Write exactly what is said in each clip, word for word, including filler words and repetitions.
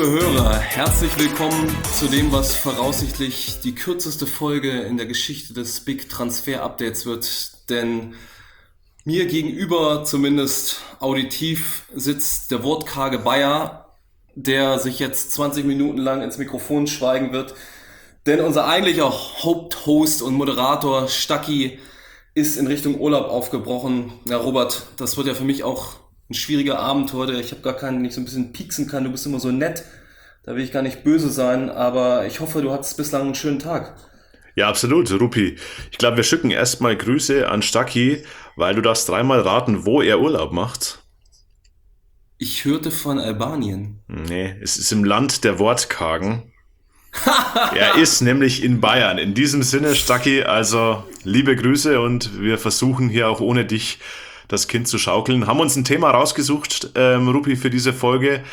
Liebe Hörer, herzlich willkommen zu dem, was voraussichtlich die kürzeste Folge in der Geschichte des Big Transfer Updates wird, denn mir gegenüber, zumindest auditiv, sitzt der wortkarge Bayer, der sich jetzt zwanzig Minuten lang ins Mikrofon schweigen wird, denn unser eigentlicher Haupthost und Moderator Stacki ist in Richtung Urlaub aufgebrochen. Ja, Robert, das wird ja für mich auch ein schwieriger Abend heute. Ich habe gar keinen, den ich so ein bisschen pieksen kann. Du bist immer so nett. Da will ich gar nicht böse sein, aber ich hoffe, du hattest bislang einen schönen Tag. Ja, absolut, Rupi. Ich glaube, wir schicken erstmal Grüße an Stacki, weil du darfst dreimal raten, wo er Urlaub macht. Ich hörte von Albanien. Nee, es ist im Land der Wortkargen. Er ist nämlich in Bayern. In diesem Sinne, Stacki, also liebe Grüße und wir versuchen hier auch ohne dich das Kind zu schaukeln. Haben uns ein Thema rausgesucht, ähm, Rupi, für diese Folge.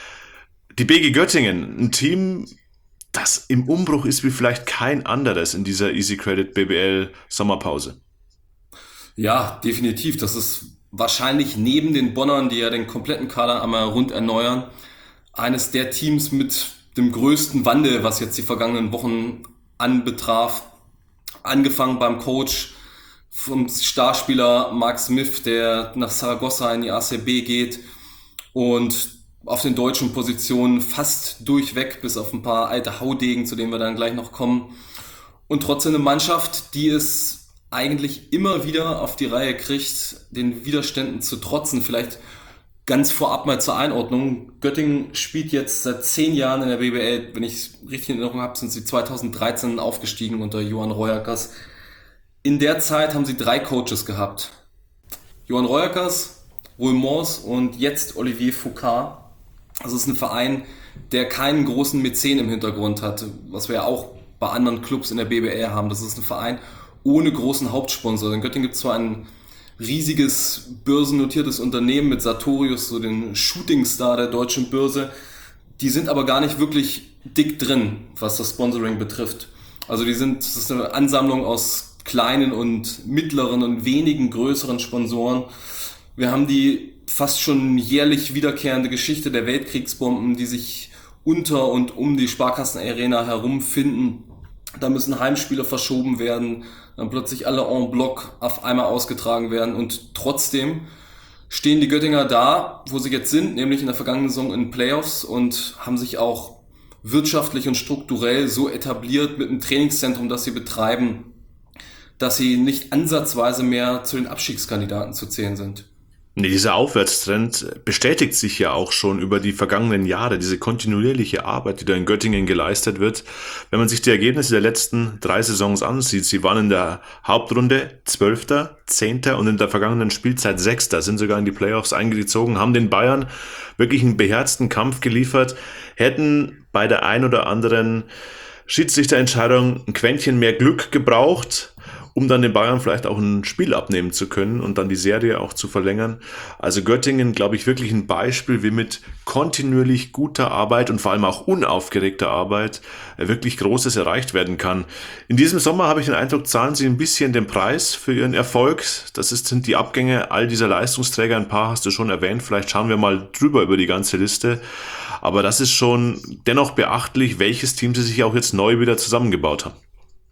Die B G Göttingen, ein Team, das im Umbruch ist wie vielleicht kein anderes in dieser Easy Credit B B L Sommerpause. Ja, definitiv. Das ist wahrscheinlich neben den Bonnern, die ja den kompletten Kader einmal rund erneuern, eines der Teams mit dem größten Wandel, was jetzt die vergangenen Wochen anbetraf. Angefangen beim Coach, vom Starspieler Mark Smith, der nach Saragossa in die A C B geht, und auf den deutschen Positionen fast durchweg, bis auf ein paar alte Haudegen, zu denen wir dann gleich noch kommen. Und trotzdem eine Mannschaft, die es eigentlich immer wieder auf die Reihe kriegt, den Widerständen zu trotzen. Vielleicht ganz vorab mal zur Einordnung. Göttingen spielt jetzt seit zehn Jahren in der B B L. Wenn ich es richtig in Erinnerung habe, sind sie zweitausenddreizehn aufgestiegen unter Johan Royakkers. In der Zeit haben sie drei Coaches gehabt. Johan Royakkers, Roel Mors und jetzt Olivier Foucault. Das ist ein Verein, der keinen großen Mäzen im Hintergrund hat, was wir ja auch bei anderen Clubs in der B B L haben. Das ist ein Verein ohne großen Hauptsponsor. In Göttingen gibt es zwar ein riesiges börsennotiertes Unternehmen mit Sartorius, so den Shootingstar der deutschen Börse. Die sind aber gar nicht wirklich dick drin, was das Sponsoring betrifft. Also die sind, das ist eine Ansammlung aus kleinen und mittleren und wenigen größeren Sponsoren. Wir haben die fast schon jährlich wiederkehrende Geschichte der Weltkriegsbomben, die sich unter und um die Sparkassenarena herumfinden. Da müssen Heimspiele verschoben werden, dann plötzlich alle en bloc auf einmal ausgetragen werden und trotzdem stehen die Göttinger da, wo sie jetzt sind, nämlich in der vergangenen Saison in Playoffs, und haben sich auch wirtschaftlich und strukturell so etabliert mit einem Trainingszentrum, das sie betreiben, dass sie nicht ansatzweise mehr zu den Abstiegskandidaten zu zählen sind. Nee, dieser Aufwärtstrend bestätigt sich ja auch schon über die vergangenen Jahre, diese kontinuierliche Arbeit, die da in Göttingen geleistet wird. Wenn man sich die Ergebnisse der letzten drei Saisons ansieht, sie waren in der Hauptrunde Zwölfter, Zehnter und in der vergangenen Spielzeit Sechster, sind sogar in die Playoffs eingezogen, haben den Bayern wirklich einen beherzten Kampf geliefert, hätten bei der ein oder anderen Schiedsrichterentscheidung ein Quäntchen mehr Glück gebraucht, um dann den Bayern vielleicht auch ein Spiel abnehmen zu können und dann die Serie auch zu verlängern. Also Göttingen, glaube ich, wirklich ein Beispiel, wie mit kontinuierlich guter Arbeit und vor allem auch unaufgeregter Arbeit wirklich Großes erreicht werden kann. In diesem Sommer habe ich den Eindruck, zahlen sie ein bisschen den Preis für ihren Erfolg. Das ist, sind die Abgänge all dieser Leistungsträger. Ein paar hast du schon erwähnt. Vielleicht schauen wir mal drüber über die ganze Liste. Aber das ist schon dennoch beachtlich, welches Team sie sich auch jetzt neu wieder zusammengebaut haben.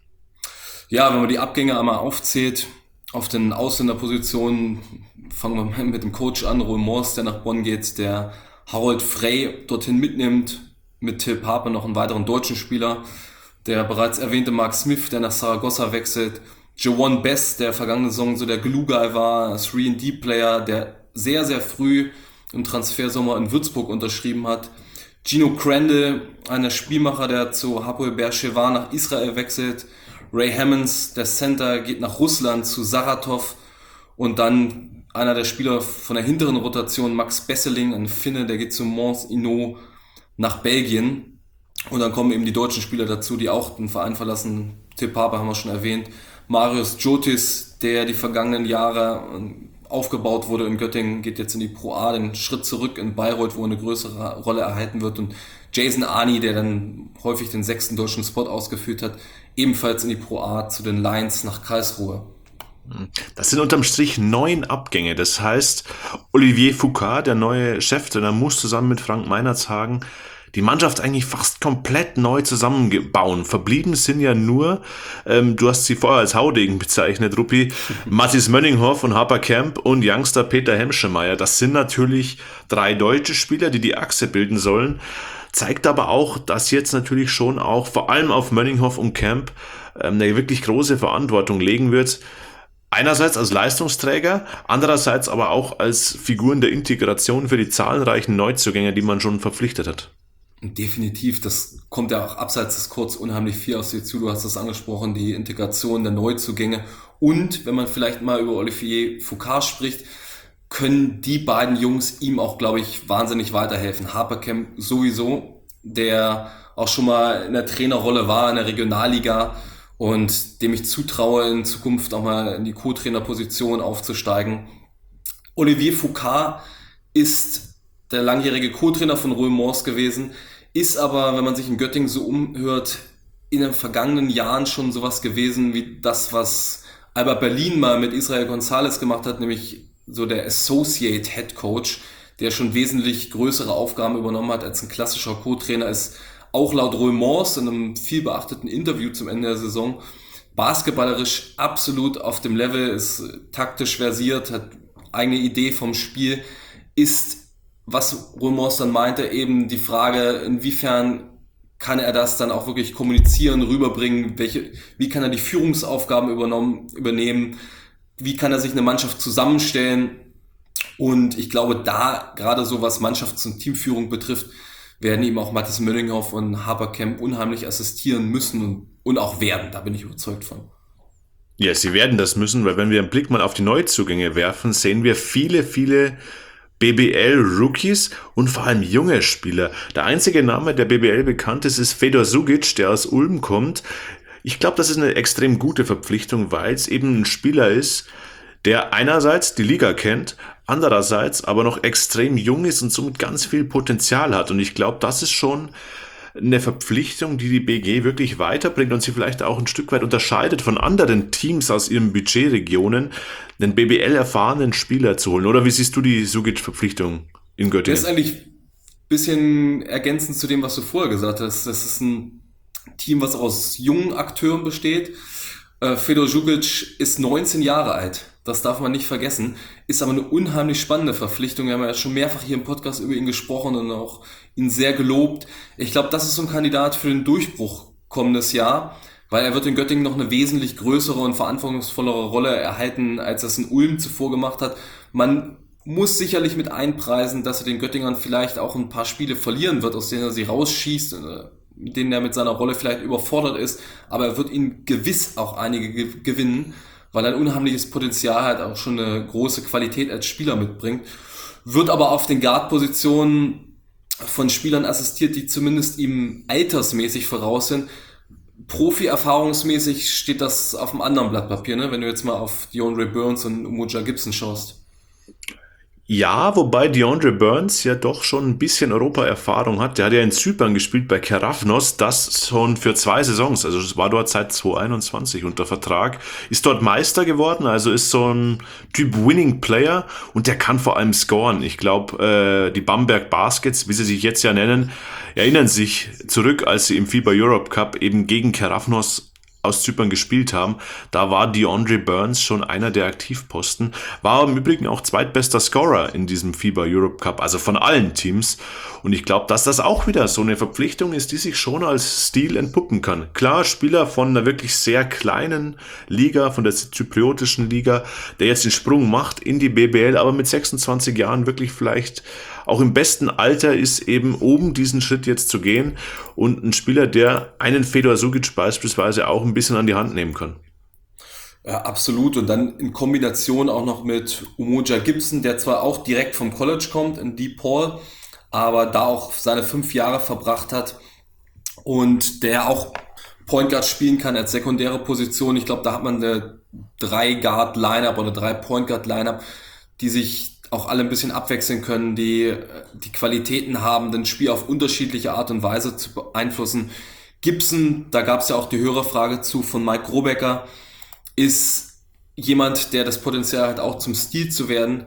Ja, wenn man die Abgänge einmal aufzählt, auf den Ausländerpositionen, fangen wir mal mit dem Coach an, Roel Mors, der nach Bonn geht, der Harold Frey dorthin mitnimmt, mit Till Pape noch einen weiteren deutschen Spieler, der bereits erwähnte Mark Smith, der nach Saragossa wechselt, Jawon Bess, der vergangene Saison so der Glue-Guy war, drei und D-Player, der sehr, sehr früh im Transfersommer in Würzburg unterschrieben hat, Gino Crandall, einer Spielmacher, der zu Hapoel Beersheva nach Israel wechselt, Ray Hammonds, der Center, geht nach Russland zu Saratov, und dann einer der Spieler von der hinteren Rotation, Max Besseling, ein Finne, der geht zu Mons Inno nach Belgien, und dann kommen eben die deutschen Spieler dazu, die auch den Verein verlassen. Till Pape haben wir schon erwähnt, Marius Djotis, der die vergangenen Jahre aufgebaut wurde in Göttingen, geht jetzt in die Pro A, den Schritt zurück in Bayreuth, wo er eine größere Rolle erhalten wird, und Jason Arni, der dann häufig den sechsten deutschen Spot ausgeführt hat, ebenfalls in die Pro A zu den Lions nach Karlsruhe. Das sind unterm Strich neun Abgänge. Das heißt, Olivier Foucault, der neue Cheftrainer, muss zusammen mit Frank Meinertzhagen die Mannschaft eigentlich fast komplett neu zusammenbauen. Verblieben sind ja nur, ähm, du hast sie vorher als Haudegen bezeichnet, Ruppi, Mathis Mönninghoff und Harper Kemp und Youngster Peter Hemschemeyer. Das sind natürlich drei deutsche Spieler, die die Achse bilden sollen. Zeigt aber auch, dass jetzt natürlich schon auch vor allem auf Mönninghoff und Kemp ähm, eine wirklich große Verantwortung legen wird. Einerseits als Leistungsträger, andererseits aber auch als Figuren der Integration für die zahlreichen Neuzugänge, die man schon verpflichtet hat. Definitiv, das kommt ja auch abseits des Courts unheimlich viel aus dir zu. Du hast das angesprochen, die Integration der Neuzugänge. Und wenn man vielleicht mal über Olivier Foucault spricht, können die beiden Jungs ihm auch, glaube ich, wahnsinnig weiterhelfen. Harper Kemp sowieso, der auch schon mal in der Trainerrolle war in der Regionalliga und dem ich zutraue, in Zukunft auch mal in die Co-Trainerposition aufzusteigen. Olivier Foucault ist der langjährige Co-Trainer von Ruhr-Mors gewesen, ist aber, wenn man sich in Göttingen so umhört, in den vergangenen Jahren schon sowas gewesen wie das, was Alba Berlin mal mit Israel González gemacht hat, nämlich so der Associate Head Coach, der schon wesentlich größere Aufgaben übernommen hat als ein klassischer Co-Trainer, ist auch laut Ruhr-Mors in einem viel beachteten Interview zum Ende der Saison basketballerisch absolut auf dem Level, ist taktisch versiert, hat eigene Idee vom Spiel, ist, was Ruhr-Mors dann meinte, eben die Frage, inwiefern kann er das dann auch wirklich kommunizieren, rüberbringen, welche, wie kann er die Führungsaufgaben übernommen, übernehmen, wie kann er sich eine Mannschaft zusammenstellen. Und ich glaube, da gerade so was Mannschafts- und Teamführung betrifft, werden ihm auch Mathis Mönninghoff und Harper Kemp unheimlich assistieren müssen und, und auch werden. Da bin ich überzeugt von. Ja, sie werden das müssen, weil wenn wir einen Blick mal auf die Neuzugänge werfen, sehen wir viele, viele B B L-Rookies und vor allem junge Spieler. Der einzige Name, der B B L bekannt ist, ist Fedor Sugic, der aus Ulm kommt. Ich glaube, das ist eine extrem gute Verpflichtung, weil es eben ein Spieler ist, der einerseits die Liga kennt, andererseits aber noch extrem jung ist und somit ganz viel Potenzial hat. Und ich glaube, das ist schon eine Verpflichtung, die die B G wirklich weiterbringt und sie vielleicht auch ein Stück weit unterscheidet von anderen Teams aus ihren Budgetregionen, einen B B L-erfahrenen Spieler zu holen. Oder wie siehst du die Sugic-Verpflichtung in Göttingen? Das ist eigentlich ein bisschen ergänzend zu dem, was du vorher gesagt hast. Das ist ein Team, was aus jungen Akteuren besteht. Äh, Fedor Sugic ist neunzehn Jahre alt. Das darf man nicht vergessen. Ist aber eine unheimlich spannende Verpflichtung. Wir haben ja schon mehrfach hier im Podcast über ihn gesprochen und auch ihn sehr gelobt. Ich glaube, das ist so ein Kandidat für den Durchbruch kommendes Jahr, weil er wird in Göttingen noch eine wesentlich größere und verantwortungsvollere Rolle erhalten, als das in Ulm zuvor gemacht hat. Man muss sicherlich mit einpreisen, dass er den Göttingern vielleicht auch ein paar Spiele verlieren wird, aus denen er sie rausschießt, mit denen er mit seiner Rolle vielleicht überfordert ist. Aber er wird ihnen gewiss auch einige gewinnen, weil er ein unheimliches Potenzial hat, auch schon eine große Qualität als Spieler mitbringt. Wird aber auf den Guard-Positionen von Spielern assistiert, die zumindest ihm altersmäßig voraus sind. Profi-erfahrungsmäßig steht das auf einem anderen Blatt Papier, ne? Wenn du jetzt mal auf DeAndre Burns und Umoja Gibson schaust. Ja, wobei DeAndre Burns ja doch schon ein bisschen Europa-Erfahrung hat. Der hat ja in Zypern gespielt bei Kerafnos, das schon für zwei Saisons, also es war dort seit zwanzig einundzwanzig unter Vertrag, ist dort Meister geworden, also ist so ein Typ Winning Player und der kann vor allem scoren. Ich glaube, äh, die Bamberg Baskets, wie sie sich jetzt ja nennen, erinnern sich zurück, als sie im FIBA Europe Cup eben gegen Kerafnos aus Zypern gespielt haben. Da war DeAndre Burns schon einer der Aktivposten, war im Übrigen auch zweitbester Scorer in diesem FIBA Europe Cup, also von allen Teams. Und ich glaube, dass das auch wieder so eine Verpflichtung ist, die sich schon als Stil entpuppen kann. Klar, Spieler von einer wirklich sehr kleinen Liga, von der zypriotischen Liga, der jetzt den Sprung macht in die B B L, aber mit sechsundzwanzig Jahren wirklich vielleicht auch im besten Alter ist, eben oben diesen Schritt jetzt zu gehen und ein Spieler, der einen Fedor Sugic beispielsweise auch ein bisschen an die Hand nehmen kann. Ja, absolut. Und dann in Kombination auch noch mit Umoja Gibson, der zwar auch direkt vom College kommt, in DePaul, aber da auch seine fünf Jahre verbracht hat und der auch Point Guard spielen kann als sekundäre Position. Ich glaube, da hat man eine drei Guard Lineup oder drei Point Guard Lineup, die sich auch alle ein bisschen abwechseln können, die die Qualitäten haben, das Spiel auf unterschiedliche Art und Weise zu beeinflussen. Gibson, da gab es ja auch die Hörerfrage zu von Mike Grobecker, ist jemand, der das Potenzial hat, auch zum Stil zu werden.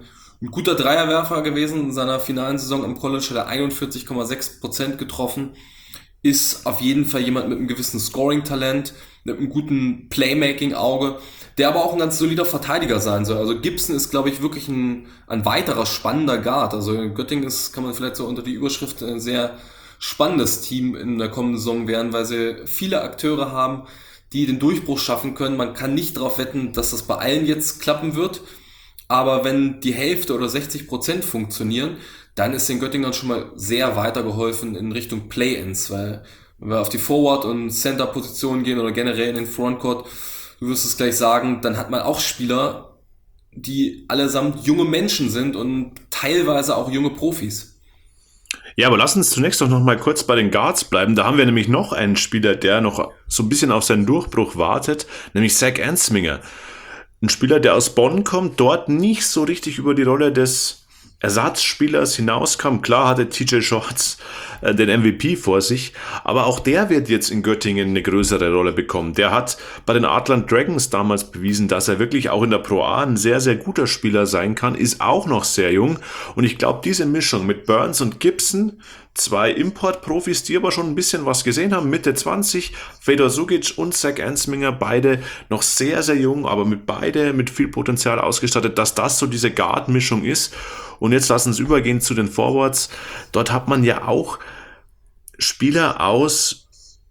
ein guter Dreierwerfer gewesen in seiner finalen Saison im College, hat er einundvierzig Komma sechs Prozent getroffen, ist auf jeden Fall jemand mit einem gewissen Scoring-Talent, mit einem guten Playmaking-Auge, der aber auch ein ganz solider Verteidiger sein soll. Also Gibson ist, glaube ich, wirklich ein, ein weiterer spannender Guard. Also Göttingen ist, kann man vielleicht so unter die Überschrift, ein sehr spannendes Team in der kommenden Saison werden, weil sie viele Akteure haben, die den Durchbruch schaffen können. Man kann nicht darauf wetten, dass das bei allen jetzt klappen wird, aber wenn die Hälfte oder sechzig Prozent funktionieren, dann ist den Göttingern schon mal sehr weitergeholfen in Richtung Play-Ins, weil wenn wir auf die Forward- und Center-Positionen gehen oder generell in den Frontcourt, du wirst es gleich sagen, dann hat man auch Spieler, die allesamt junge Menschen sind und teilweise auch junge Profis. Ja, aber lass uns zunächst doch noch mal kurz bei den Guards bleiben. Da haben wir nämlich noch einen Spieler, der noch so ein bisschen auf seinen Durchbruch wartet, nämlich Zach Ansminger. Ein Spieler, der aus Bonn kommt, dort nicht so richtig über die Rolle des Ersatzspielers hinauskam. Klar hatte T J Shorts äh, den M V P vor sich, aber auch der wird jetzt in Göttingen eine größere Rolle bekommen. Der hat bei den Artland Dragons damals bewiesen, dass er wirklich auch in der Pro A ein sehr, sehr guter Spieler sein kann, ist auch noch sehr jung und ich glaube, diese Mischung mit Burns und Gibson, zwei Import-Profis, die aber schon ein bisschen was gesehen haben, Mitte zwanzig, Fedor Sugic und Zach Ansminger, beide noch sehr, sehr jung, aber mit beide mit viel Potenzial ausgestattet, dass das so diese Guard-Mischung ist. Und jetzt lassen wir uns übergehen zu den Forwards. Dort hat man ja auch Spieler aus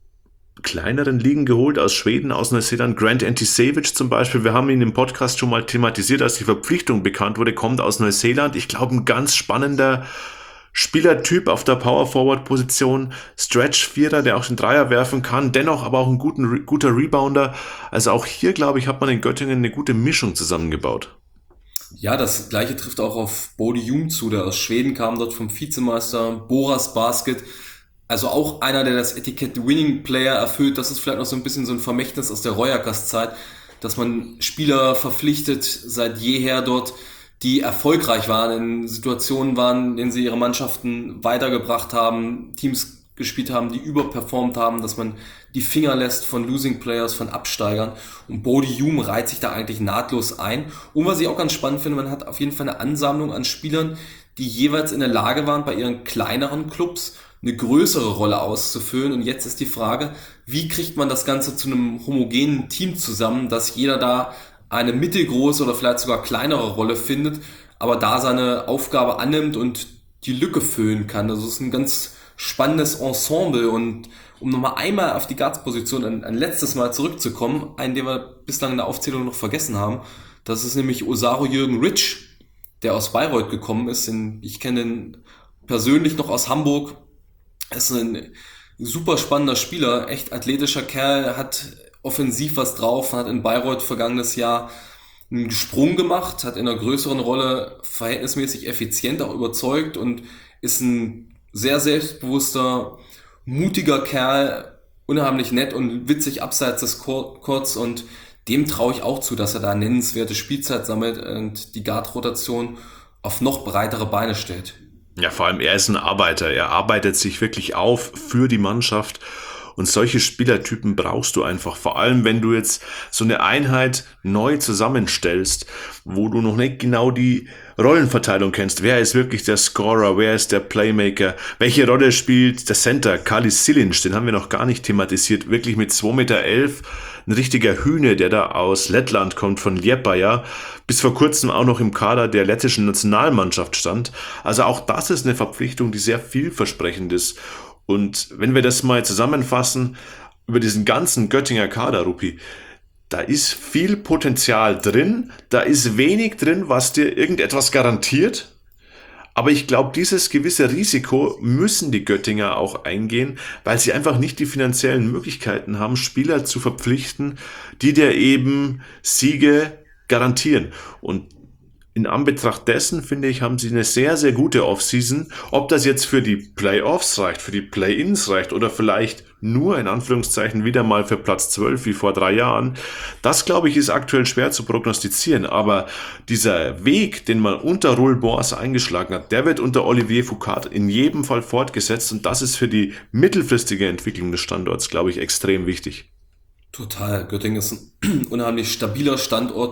kleineren Ligen geholt, aus Schweden, aus Neuseeland. Grant Antisevich zum Beispiel, wir haben ihn im Podcast schon mal thematisiert, als die Verpflichtung bekannt wurde, kommt aus Neuseeland. Ich glaube, ein ganz spannender Spielertyp auf der Power-Forward-Position, Stretch-Vierer, der auch den Dreier werfen kann, dennoch aber auch ein guten, guter Rebounder. Also auch hier, glaube ich, hat man in Göttingen eine gute Mischung zusammengebaut. Ja, das gleiche trifft auch auf Bodie Hume zu, der aus Schweden kam, dort vom Vizemeister Boras Basket. Also auch einer, der das Etikett Winning Player erfüllt. Das ist vielleicht noch so ein bisschen so ein Vermächtnis aus der Royakas-Zeit, dass man Spieler verpflichtet seit jeher dort, die erfolgreich waren, in Situationen waren, in denen sie ihre Mannschaften weitergebracht haben, Teams gespielt haben, die überperformt haben, dass man die Finger lässt von Losing Players, von Absteigern. Und Bodie Hume reiht sich da eigentlich nahtlos ein. Und was ich auch ganz spannend finde, man hat auf jeden Fall eine Ansammlung an Spielern, die jeweils in der Lage waren, bei ihren kleineren Clubs eine größere Rolle auszufüllen. Und jetzt ist die Frage, wie kriegt man das Ganze zu einem homogenen Team zusammen, dass jeder da eine mittelgroße oder vielleicht sogar kleinere Rolle findet, aber da seine Aufgabe annimmt und die Lücke füllen kann. Also es ist ein ganz spannendes Ensemble und um nochmal einmal auf die Guards-Position ein, ein letztes Mal zurückzukommen, einen, den wir bislang in der Aufzählung noch vergessen haben, das ist nämlich Osaru Jürgen Rich, der aus Bayreuth gekommen ist. Ich kenne ihn persönlich noch aus Hamburg. Er ist ein super spannender Spieler, echt athletischer Kerl, hat offensiv was drauf, hat in Bayreuth vergangenes Jahr einen Sprung gemacht, hat in einer größeren Rolle verhältnismäßig effizient auch überzeugt und ist ein sehr selbstbewusster, mutiger Kerl, unheimlich nett und witzig abseits des Courts und dem traue ich auch zu, dass er da nennenswerte Spielzeit sammelt und die Guard-Rotation auf noch breitere Beine stellt. Ja, vor allem er ist ein Arbeiter, er arbeitet sich wirklich auf für die Mannschaft. Und solche Spielertypen brauchst du einfach, vor allem wenn du jetzt so eine Einheit neu zusammenstellst, wo du noch nicht genau die Rollenverteilung kennst. Wer ist wirklich der Scorer, wer ist der Playmaker, welche Rolle spielt der Center, Kali Silic, den haben wir noch gar nicht thematisiert, wirklich mit zwei Meter elf, ein richtiger Hühne, der da aus Lettland kommt, von Liepaja, bis vor kurzem auch noch im Kader der lettischen Nationalmannschaft stand. Also auch das ist eine Verpflichtung, die sehr vielversprechend ist. Und wenn wir das mal zusammenfassen, über diesen ganzen Göttinger Kader, Rupi, da ist viel Potenzial drin, da ist wenig drin, was dir irgendetwas garantiert. Aber ich glaube, dieses gewisse Risiko müssen die Göttinger auch eingehen, weil sie einfach nicht die finanziellen Möglichkeiten haben, Spieler zu verpflichten, die dir eben Siege garantieren. Und in Anbetracht dessen, finde ich, haben sie eine sehr, sehr gute Offseason. Ob das jetzt für die Playoffs reicht, für die Play-Ins reicht oder vielleicht nur in Anführungszeichen wieder mal für Platz zwölf wie vor drei Jahren, das, glaube ich, ist aktuell schwer zu prognostizieren. Aber dieser Weg, den man unter Roel Boers eingeschlagen hat, der wird unter Olivier Foucault in jedem Fall fortgesetzt. Und das ist für die mittelfristige Entwicklung des Standorts, glaube ich, extrem wichtig. Total. Göttingen ist ein unheimlich stabiler Standort.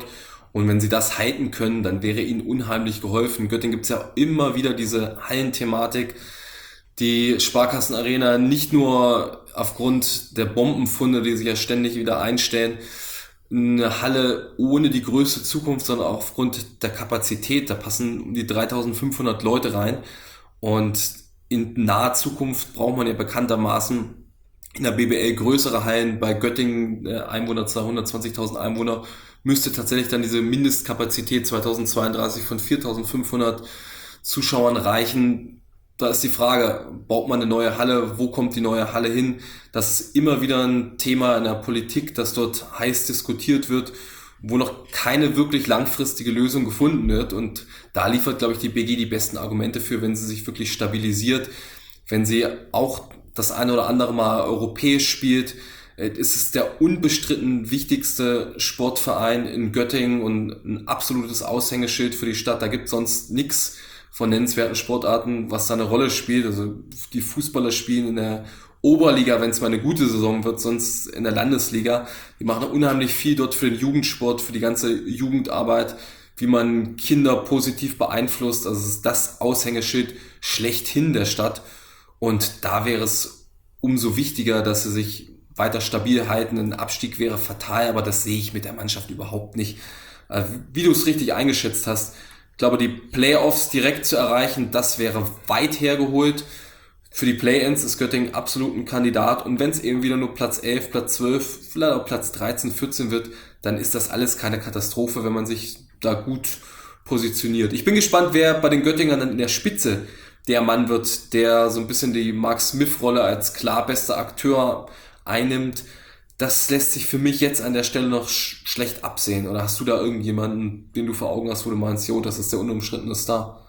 Und wenn sie das halten können, dann wäre ihnen unheimlich geholfen. In Göttingen gibt es ja immer wieder diese Hallenthematik. Die Sparkassenarena nicht nur aufgrund der Bombenfunde, die sich ja ständig wieder einstellen, eine Halle ohne die größte Zukunft, sondern auch aufgrund der Kapazität. Da passen um die dreitausendfünfhundert Leute rein. Und in naher Zukunft braucht man ja bekanntermaßen in der B B L größere Hallen. Bei Göttingen, äh, Einwohnerzahl hundertzwanzigtausend Einwohner, müsste tatsächlich dann diese Mindestkapazität zweitausendzweiunddreißig von viertausendfünfhundert Zuschauern reichen. Da ist die Frage, baut man eine neue Halle? Wo kommt die neue Halle hin? Das ist immer wieder ein Thema in der Politik, das dort heiß diskutiert wird, wo noch keine wirklich langfristige Lösung gefunden wird. Und da liefert, glaube ich, die B G die besten Argumente für, wenn sie sich wirklich stabilisiert, wenn sie auch das eine oder andere Mal europäisch spielt. Es ist der unbestritten wichtigste Sportverein in Göttingen und ein absolutes Aushängeschild für die Stadt. Da gibt es sonst nichts von nennenswerten Sportarten, was da eine Rolle spielt. Also die Fußballer spielen in der Oberliga, wenn es mal eine gute Saison wird, sonst in der Landesliga. Die machen unheimlich viel dort für den Jugendsport, für die ganze Jugendarbeit, wie man Kinder positiv beeinflusst. Also es ist das Aushängeschild schlechthin der Stadt. Und da wäre es umso wichtiger, dass sie sich weiter stabil halten. Ein Abstieg wäre fatal, aber das sehe ich mit der Mannschaft überhaupt nicht. Wie du es richtig eingeschätzt hast, ich glaube, die Playoffs direkt zu erreichen, das wäre weit hergeholt. Für die Play-Ins ist Göttingen absolut ein Kandidat. Und wenn es eben wieder nur Platz elf, Platz zwölf, vielleicht auch Platz dreizehn, vierzehn wird, dann ist das alles keine Katastrophe, wenn man sich da gut positioniert. Ich bin gespannt, wer bei den Göttingern dann in der Spitze der Mann wird, der so ein bisschen die Mark Smith-Rolle als klar bester Akteur einnimmt. Das lässt sich für mich jetzt an der Stelle noch sch- schlecht absehen. Oder hast du da irgendjemanden, den du vor Augen hast, wo du meinst, jo, das ist der unumstrittene Star?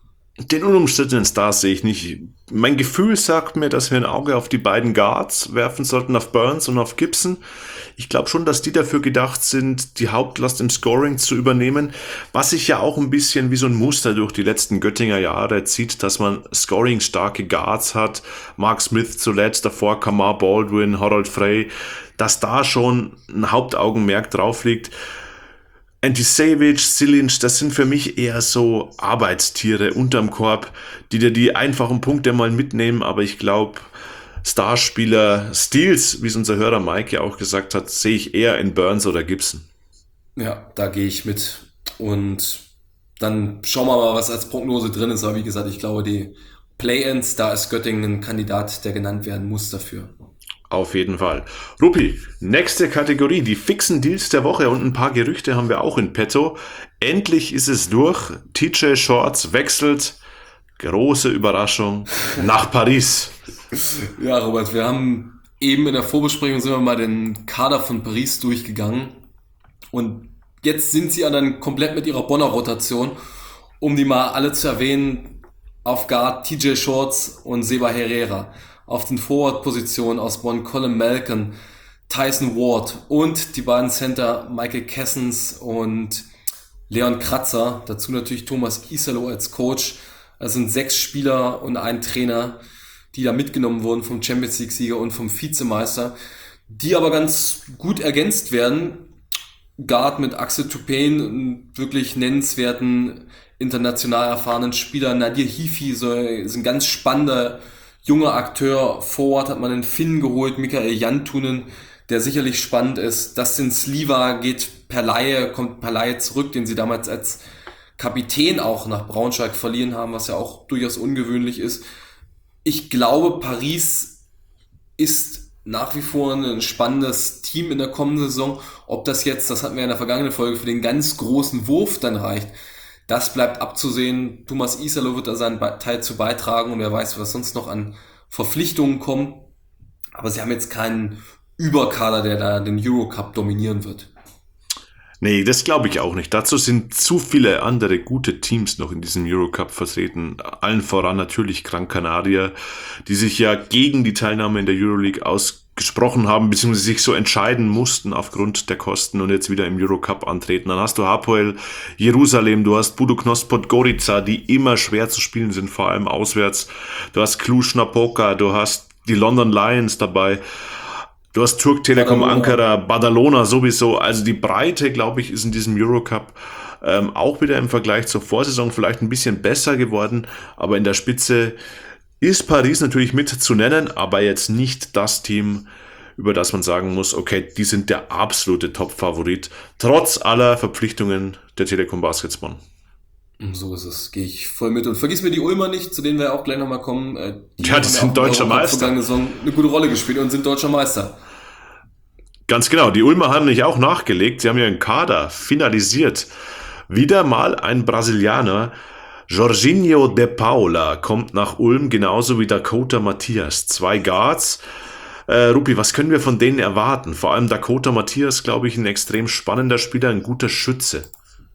Den unumstrittenen Star sehe ich nicht. Mein Gefühl sagt mir, dass wir ein Auge auf die beiden Guards werfen sollten, auf Burns und auf Gibson. Ich glaube schon, dass die dafür gedacht sind, die Hauptlast im Scoring zu übernehmen, was sich ja auch ein bisschen wie so ein Muster durch die letzten Göttinger Jahre zieht, dass man scoring-starke Guards hat. Mark Smith zuletzt, davor Kamar Baldwin, Harold Frey, dass da schon ein Hauptaugenmerk drauf liegt. Andy Savage, Silinch, das sind für mich eher so Arbeitstiere unterm Korb, die dir die einfachen Punkte mal mitnehmen, aber ich glaube, Starspieler, Steals, wie es unser Hörer Mike ja auch gesagt hat, sehe ich eher in Burns oder Gibson. Ja, da gehe ich mit. Und dann schauen wir mal, was als Prognose drin ist. Aber wie gesagt, ich glaube, die Play-Ins, da ist Göttingen ein Kandidat, der genannt werden muss dafür. Auf jeden Fall. Rupi, nächste Kategorie, die fixen Deals der Woche und ein paar Gerüchte haben wir auch in petto. Endlich ist es durch. T J Shorts wechselt, große Überraschung, nach Paris. Ja, Robert, wir haben eben in der Vorbesprechung sind wir mal den Kader von Paris durchgegangen und jetzt sind sie ja dann komplett mit ihrer Bonner Rotation, um die mal alle zu erwähnen, auf Guard T J Shorts und Seba Herrera. Auf den Forward-Positionen aus Bonn Colin Malkin, Tyson Ward und die beiden Center Michael Kessens und Leon Kratzer. Dazu natürlich Thomas Isalo als Coach. Es sind sechs Spieler und ein Trainer, die da mitgenommen wurden vom Champions League-Sieger und vom Vizemeister, die aber ganz gut ergänzt werden. Guard mit Axel Toupane, einen wirklich nennenswerten, international erfahrenen Spieler. Nadir Hifi so, ist ein ganz spannender junger Akteur. Forward hat man den Finn geholt, Mikael Jantunen, der sicherlich spannend ist. Dustin Sliva geht per Laie, kommt per Laie zurück, den sie damals als Kapitän auch nach Braunschweig verliehen haben, was ja auch durchaus ungewöhnlich ist. Ich glaube, Paris ist nach wie vor ein spannendes Team in der kommenden Saison. Ob das jetzt, das hatten wir in der vergangenen Folge, für den ganz großen Wurf dann reicht, das bleibt abzusehen. Thomas Isalo wird da seinen Teil zu beitragen und wer weiß, was sonst noch an Verpflichtungen kommt. Aber sie haben jetzt keinen Überkader, der da den Eurocup dominieren wird. Nee, das glaube ich auch nicht. Dazu sind zu viele andere gute Teams noch in diesem Eurocup vertreten. Allen voran natürlich Gran Canaria, die sich ja gegen die Teilnahme in der Euroleague ausgesprochen haben, beziehungsweise sich so entscheiden mussten aufgrund der Kosten und jetzt wieder im Eurocup antreten. Dann hast du Hapoel Jerusalem, du hast Budućnost Podgorica, die immer schwer zu spielen sind, vor allem auswärts. Du hast Cluj-Napoca, du hast die London Lions dabei. Du hast Turk Telekom, Ankara, Badalona sowieso. Also die Breite, glaube ich, ist in diesem Eurocup ähm, auch wieder im Vergleich zur Vorsaison vielleicht ein bisschen besser geworden. Aber in der Spitze ist Paris natürlich mit zu nennen, aber jetzt nicht das Team, über das man sagen muss, okay, die sind der absolute Top-Favorit, trotz aller Verpflichtungen der Telekom Baskets Bonn. So ist es, gehe ich voll mit. Und vergiss mir die Ulmer nicht, zu denen wir auch gleich nochmal kommen. Die ja, die sind deutscher Meister. Eine gute Rolle gespielt und sind deutscher Meister. Ganz genau, die Ulmer haben nicht auch nachgelegt, sie haben ihren Kader finalisiert. Wieder mal ein Brasilianer, Jorginho de Paula, kommt nach Ulm, genauso wie Dakota Matthias. Zwei Guards. Äh, Rupi, was können wir von denen erwarten? Vor allem Dakota Matthias, glaube ich, ein extrem spannender Spieler, ein guter Schütze.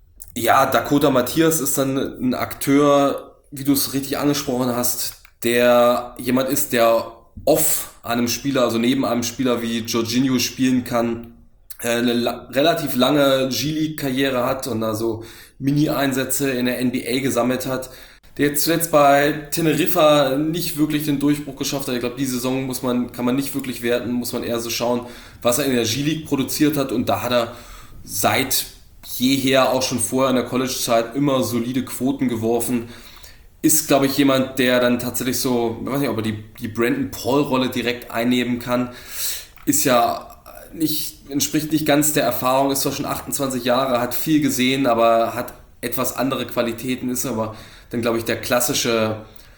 Ja, Dakota Matthias ist dann ein Akteur, wie du es richtig angesprochen hast, der jemand ist, der off einem Spieler, also neben einem Spieler wie Jorginho spielen kann, eine la- relativ lange G-League-Karriere hat und da so Mini-Einsätze in der N B A gesammelt hat, der jetzt zuletzt bei Teneriffa nicht wirklich den Durchbruch geschafft hat. Ich glaube, die Saison muss man, kann man nicht wirklich werten, muss man eher so schauen, was er in der G-League produziert hat, und da hat er seit jeher, auch schon vorher in der College-Zeit, immer solide Quoten geworfen. Ist, glaube ich, jemand, der dann tatsächlich so, ich weiß nicht, ob er die, die Brandon Paul-Rolle direkt einnehmen kann. Ist ja nicht, entspricht nicht ganz der Erfahrung, ist zwar schon achtundzwanzig Jahre, hat viel gesehen, aber hat etwas andere Qualitäten, ist aber dann, glaube ich, der klassische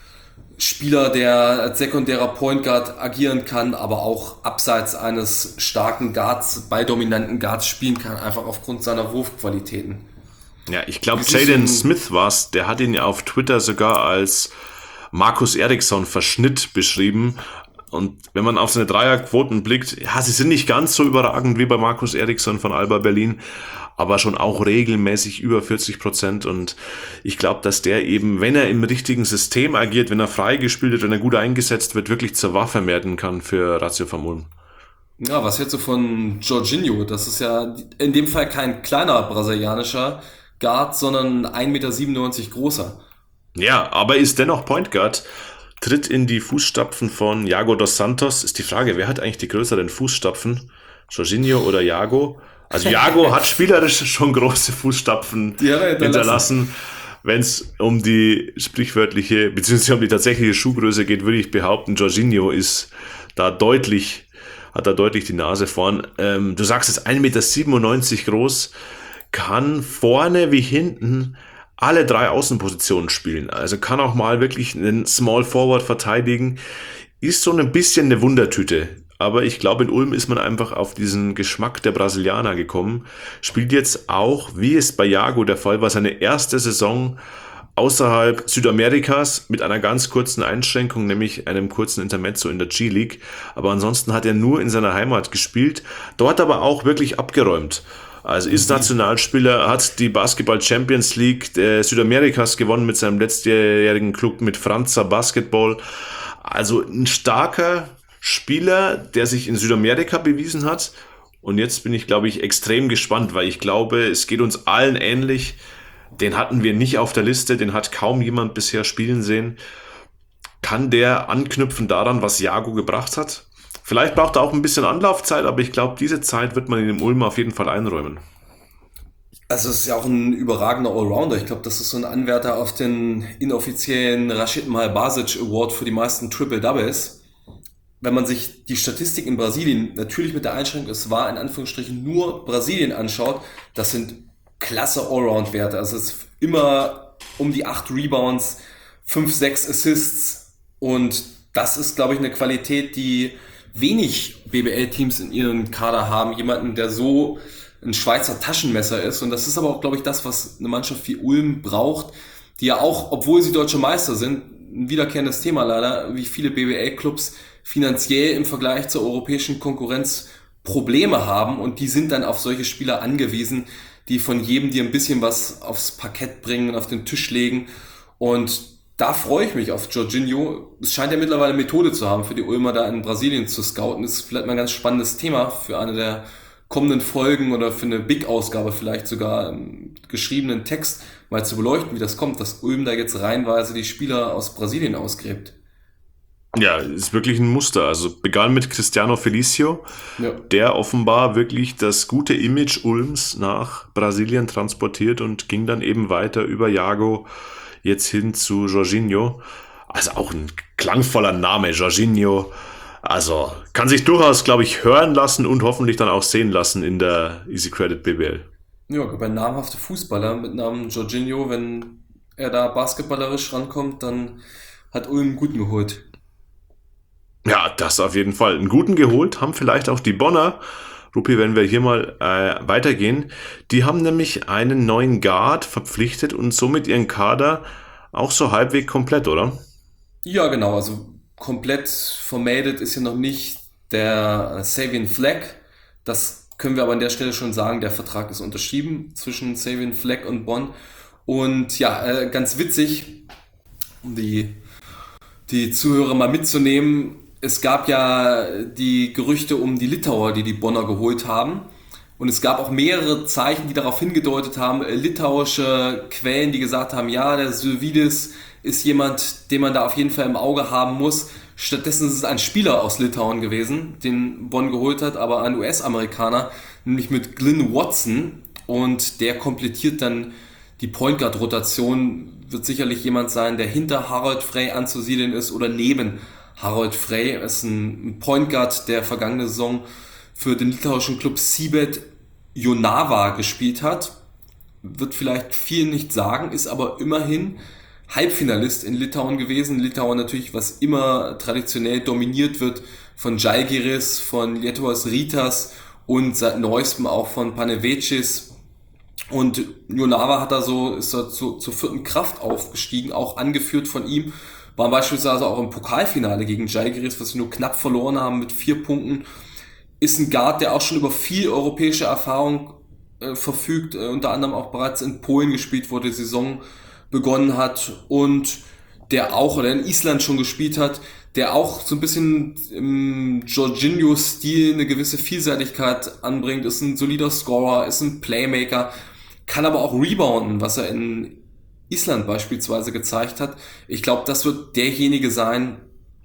Spieler, der als sekundärer Point Guard agieren kann, aber auch abseits eines starken Guards, balldominanten Guards spielen kann, einfach aufgrund seiner Wurfqualitäten. Ja, ich glaube, Jaden Smith war's, der hat ihn auf Twitter sogar als Marcus Eriksson Verschnitt beschrieben. Und wenn man auf seine Dreierquoten blickt, ja, sie sind nicht ganz so überragend wie bei Marcus Eriksson von Alba Berlin, aber schon auch regelmäßig über vierzig Prozent. Und ich glaube, dass der eben, wenn er im richtigen System agiert, wenn er frei gespielt wird, wenn er gut eingesetzt wird, wirklich zur Waffe werden kann für Ratio Ulm. Ja, was hältst du von Jorginho? Das ist ja in dem Fall kein kleiner brasilianischer Guard, sondern ein Meter siebenundneunzig großer. Ja, aber ist dennoch Point Guard, tritt in die Fußstapfen von Iago dos Santos. Ist die Frage, wer hat eigentlich die größeren Fußstapfen? Jorginho oder Iago? Also Iago hat spielerisch schon große Fußstapfen hinterlassen. Wenn es um die sprichwörtliche, beziehungsweise um die tatsächliche Schuhgröße geht, würde ich behaupten, Jorginho ist da deutlich, hat da deutlich die Nase vorn. Ähm, du sagst es, ein Meter siebenundneunzig groß, kann vorne wie hinten alle drei Außenpositionen spielen. Also kann auch mal wirklich einen Small Forward verteidigen. Ist so ein bisschen eine Wundertüte. Aber ich glaube, in Ulm ist man einfach auf diesen Geschmack der Brasilianer gekommen. Spielt jetzt auch, wie es bei Iago der Fall war, seine erste Saison außerhalb Südamerikas mit einer ganz kurzen Einschränkung, nämlich einem kurzen Intermezzo in der G-League. Aber ansonsten hat er nur in seiner Heimat gespielt, dort aber auch wirklich abgeräumt. Also ist Nationalspieler, hat die Basketball Champions League der Südamerikas gewonnen mit seinem letztjährigen Club mit Franza Basketball. Also ein starker Spieler, der sich in Südamerika bewiesen hat. Und jetzt bin ich, glaube ich, extrem gespannt, weil ich glaube, es geht uns allen ähnlich. Den hatten wir nicht auf der Liste, den hat kaum jemand bisher spielen sehen. Kann der anknüpfen daran, was Iago gebracht hat? Vielleicht braucht er auch ein bisschen Anlaufzeit, aber ich glaube, diese Zeit wird man in dem Ulm auf jeden Fall einräumen. Also es ist ja auch ein überragender Allrounder. Ich glaube, das ist so ein Anwärter auf den inoffiziellen Rashid Malbasic Award für die meisten Triple Doubles. Wenn man sich die Statistik in Brasilien, natürlich mit der Einschränkung, es war in Anführungsstrichen nur Brasilien anschaut, das sind klasse Allround-Werte. Also es ist immer um die acht Rebounds, fünf, sechs Assists, und das ist, glaube ich, eine Qualität, die wenig B B L-Teams in ihrem Kader haben. Jemanden, der so ein Schweizer Taschenmesser ist. Und das ist aber auch, glaube ich, das, was eine Mannschaft wie Ulm braucht, die ja auch, obwohl sie deutsche Meister sind, ein wiederkehrendes Thema leider, wie viele B B L-Clubs finanziell im Vergleich zur europäischen Konkurrenz Probleme haben, und die sind dann auf solche Spieler angewiesen, die von jedem dir ein bisschen was aufs Parkett bringen und auf den Tisch legen. Und da freue ich mich auf Jorginho. Es scheint ja mittlerweile Methode zu haben, für die Ulmer da in Brasilien zu scouten. Das ist vielleicht mal ein ganz spannendes Thema für eine der kommenden Folgen oder für eine Big-Ausgabe vielleicht sogar einen geschriebenen Text mal zu beleuchten, wie das kommt, dass Ulm da jetzt reihenweise die Spieler aus Brasilien ausgräbt. Ja, ist wirklich ein Muster. Also begann mit Cristiano Felicio, Ja. der offenbar wirklich das gute Image Ulms nach Brasilien transportiert und ging dann eben weiter über Jago jetzt hin zu Jorginho. Also auch ein klangvoller Name, Jorginho. Also kann sich durchaus, glaube ich, hören lassen und hoffentlich dann auch sehen lassen in der Easy Credit B B L. Ja, bei namhafte Fußballer mit Namen Jorginho, wenn er da basketballerisch rankommt, dann hat Ulm einen guten geholt. Ja, das auf jeden Fall. Einen guten geholt haben vielleicht auch die Bonner. Rupi, wenn wir hier mal äh, weitergehen. Die haben nämlich einen neuen Guard verpflichtet und somit ihren Kader auch so halbwegs komplett, oder? Ja, genau, also komplett vermeldet ist hier noch nicht der Savion Fleck. Das können wir aber an der Stelle schon sagen, der Vertrag ist unterschrieben zwischen Savion Fleck und Bonn. Und ja, äh, ganz witzig, um die, die Zuhörer mal mitzunehmen. Es gab ja die Gerüchte um die Litauer, die die Bonner geholt haben. Und es gab auch mehrere Zeichen, die darauf hingedeutet haben, äh, litauische Quellen, die gesagt haben, ja, der Sylvidis ist jemand, den man da auf jeden Fall im Auge haben muss. Stattdessen ist es ein Spieler aus Litauen gewesen, den Bonn geholt hat, aber ein U S-Amerikaner, nämlich mit Glyn Watson. Und der komplettiert dann die Point Guard-Rotation, wird sicherlich jemand sein, der hinter Harold Frey anzusiedeln ist oder neben Harold Frey. Er ist ein Point Guard, der vergangene Saison für den litauischen Club Cibet Jonava gespielt hat. Wird vielleicht viel nicht sagen, ist aber immerhin Halbfinalist in Litauen gewesen. Litauen natürlich, was immer traditionell dominiert wird von Žalgiris, von Lietuvos Rytas und seit neuestem auch von Panevėžys. Und Jonava hat da so, ist da zu, zur vierten Kraft aufgestiegen, auch angeführt von ihm. War beispielsweise auch im Pokalfinale gegen Žalgiris, was wir nur knapp verloren haben mit vier Punkten. Ist ein Guard, der auch schon über viel europäische Erfahrung äh, verfügt, äh, unter anderem auch bereits in Polen gespielt wurde, die Saison begonnen hat und der auch, oder in Island schon gespielt hat, der auch so ein bisschen im Jorginho-Stil eine gewisse Vielseitigkeit anbringt, ist ein solider Scorer, ist ein Playmaker, kann aber auch rebounden, was er in Island beispielsweise gezeigt hat. Ich glaube, das wird derjenige sein,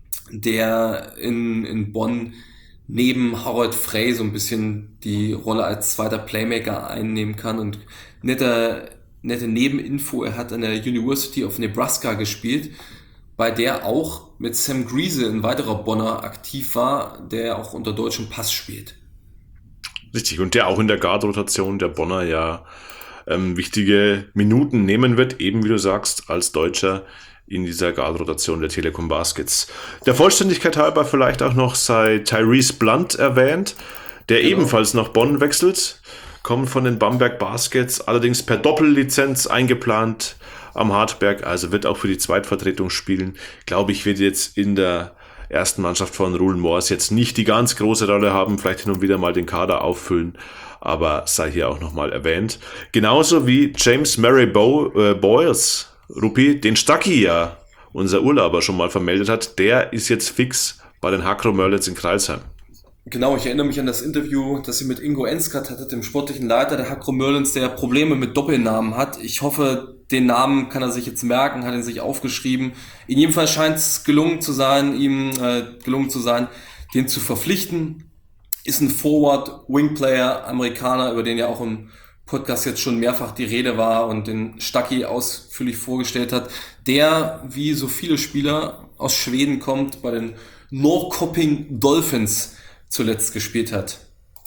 der in, in Bonn neben Harold Frey so ein bisschen die Rolle als zweiter Playmaker einnehmen kann. Und nette, nette Nebeninfo, er hat an der University of Nebraska gespielt, bei der auch mit Sam Griese ein weiterer Bonner aktiv war, der auch unter deutschem Pass spielt. Richtig, und der auch in der Guard-Rotation der Bonner ja ähm, wichtige Minuten nehmen wird, eben wie du sagst, als Deutscher in dieser Guard-Rotation der Telekom Baskets. Der Vollständigkeit halber vielleicht auch noch sei Tyrese Blunt erwähnt, der genau. ebenfalls nach Bonn wechselt, kommt von den Bamberg Baskets, allerdings per Doppellizenz eingeplant am Hartberg, also wird auch für die Zweitvertretung spielen. Glaube ich, wird jetzt in der ersten Mannschaft von Ruhl Moors jetzt nicht die ganz große Rolle haben, vielleicht hin und wieder mal den Kader auffüllen, aber sei hier auch nochmal erwähnt. Genauso wie James Murray Bo- äh, Boyles, Rupi, den Stucky ja unser Urlauber schon mal vermeldet hat, der ist jetzt fix bei den Hakro Merlins in Crailsheim. Genau, ich erinnere mich an das Interview, das sie mit Ingo Enskat hatte, dem sportlichen Leiter der Hakro Merlins, der Probleme mit Doppelnamen hat. Ich hoffe, den Namen kann er sich jetzt merken, hat ihn sich aufgeschrieben. In jedem Fall scheint es gelungen zu sein, ihm äh, gelungen zu sein, den zu verpflichten. Ist ein Forward-Wing-Player, Amerikaner, über den ja auch im Podcast jetzt schon mehrfach die Rede war und den Stucky ausführlich vorgestellt hat, der, wie so viele Spieler aus Schweden kommt, bei den Norrköping Dolphins zuletzt gespielt hat.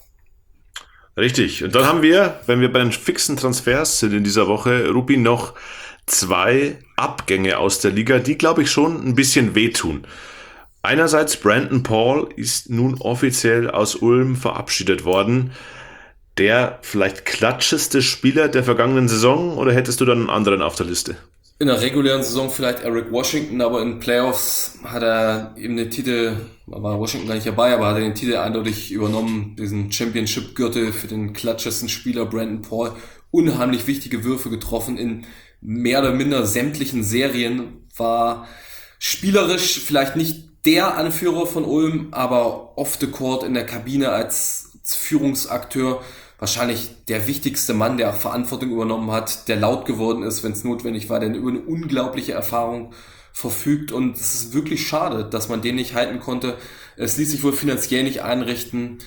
Richtig. Und dann haben wir, wenn wir bei den fixen Transfers sind in dieser Woche, Rupi, noch zwei Abgänge aus der Liga, die, glaube ich, schon ein bisschen wehtun. Einerseits Brandon Paul ist nun offiziell aus Ulm verabschiedet worden. Der vielleicht klatscheste Spieler der vergangenen Saison, oder hättest du dann einen anderen auf der Liste? In der regulären Saison vielleicht Eric Washington, aber in Playoffs hat er eben den Titel, war Washington gar nicht dabei, aber hat er den Titel eindeutig übernommen, diesen Championship-Gürtel für den klatschesten Spieler Brandon Paul. Unheimlich wichtige Würfe getroffen in mehr oder minder sämtlichen Serien, war spielerisch vielleicht nicht der Anführer von Ulm, aber off the court in der Kabine als, als Führungsakteur wahrscheinlich der wichtigste Mann, der auch Verantwortung übernommen hat, der laut geworden ist, wenn es notwendig war, der über eine unglaubliche Erfahrung verfügt. Und es ist wirklich schade, dass man den nicht halten konnte. Es ließ sich wohl finanziell nicht einrichten.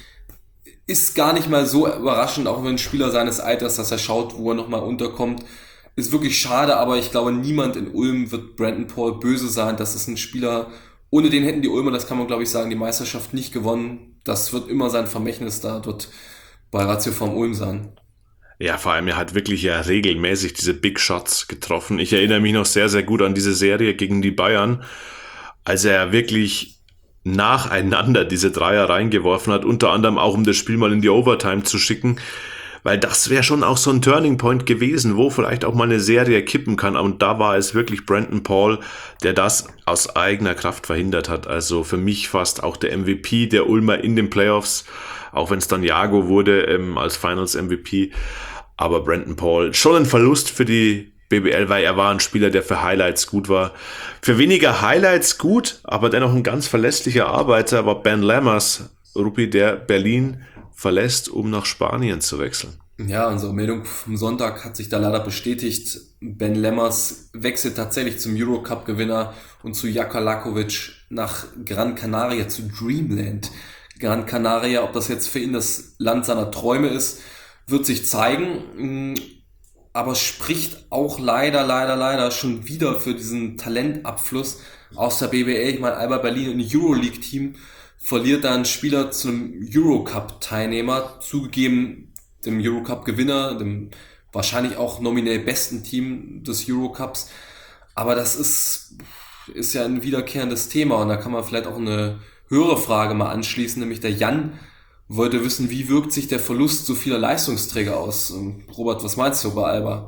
Ist gar nicht mal so überraschend, auch wenn ein Spieler seines Alters, dass er schaut, wo er nochmal unterkommt. Ist wirklich schade, aber ich glaube, niemand in Ulm wird Brandon Paul böse sein. Das ist ein Spieler, ohne den hätten die Ulmer, das kann man glaube ich sagen, die Meisterschaft nicht gewonnen. Das wird immer sein Vermächtnis da dort bei Ratio vom Ulm sein. Ja, vor allem, er hat wirklich ja regelmäßig diese Big Shots getroffen. Ich erinnere mich noch sehr, sehr gut an diese Serie gegen die Bayern, als er wirklich nacheinander diese Dreier reingeworfen hat, unter anderem auch, um das Spiel mal in die Overtime zu schicken. Weil das wäre schon auch so ein Turning Point gewesen, wo vielleicht auch mal eine Serie kippen kann. Und da war es wirklich Brandon Paul, der das aus eigener Kraft verhindert hat. Also für mich fast auch der M V P der Ulmer in den Playoffs, auch wenn es dann Jago wurde ähm, als Finals M V P. Aber Brandon Paul, schon ein Verlust für die B B L, weil er war ein Spieler, der für Highlights gut war. Für weniger Highlights gut, aber dennoch ein ganz verlässlicher Arbeiter war Ben Lammers, Ruppi, der Berlin verlässt, um nach Spanien zu wechseln. Ja, unsere Meldung vom Sonntag hat sich da leider bestätigt. Ben Lammers wechselt tatsächlich zum Eurocup-Gewinner und zu Jaka Lakovic nach Gran Canaria, zu Dreamland. Gran Canaria, ob das jetzt für ihn das Land seiner Träume ist, wird sich zeigen. Aber spricht auch leider, leider, leider schon wieder für diesen Talentabfluss aus der B B L. Ich meine, Alba Berlin, ein Euroleague-Team, verliert da ein Spieler zu einem Eurocup-Teilnehmer, zugegeben dem Eurocup-Gewinner, dem wahrscheinlich auch nominell besten Team des Eurocups. Aber das ist, ist ja ein wiederkehrendes Thema und da kann man vielleicht auch eine höhere Frage mal anschließen, nämlich der Jan wollte wissen, wie wirkt sich der Verlust so vieler Leistungsträger aus? Robert, was meinst du bei Alba?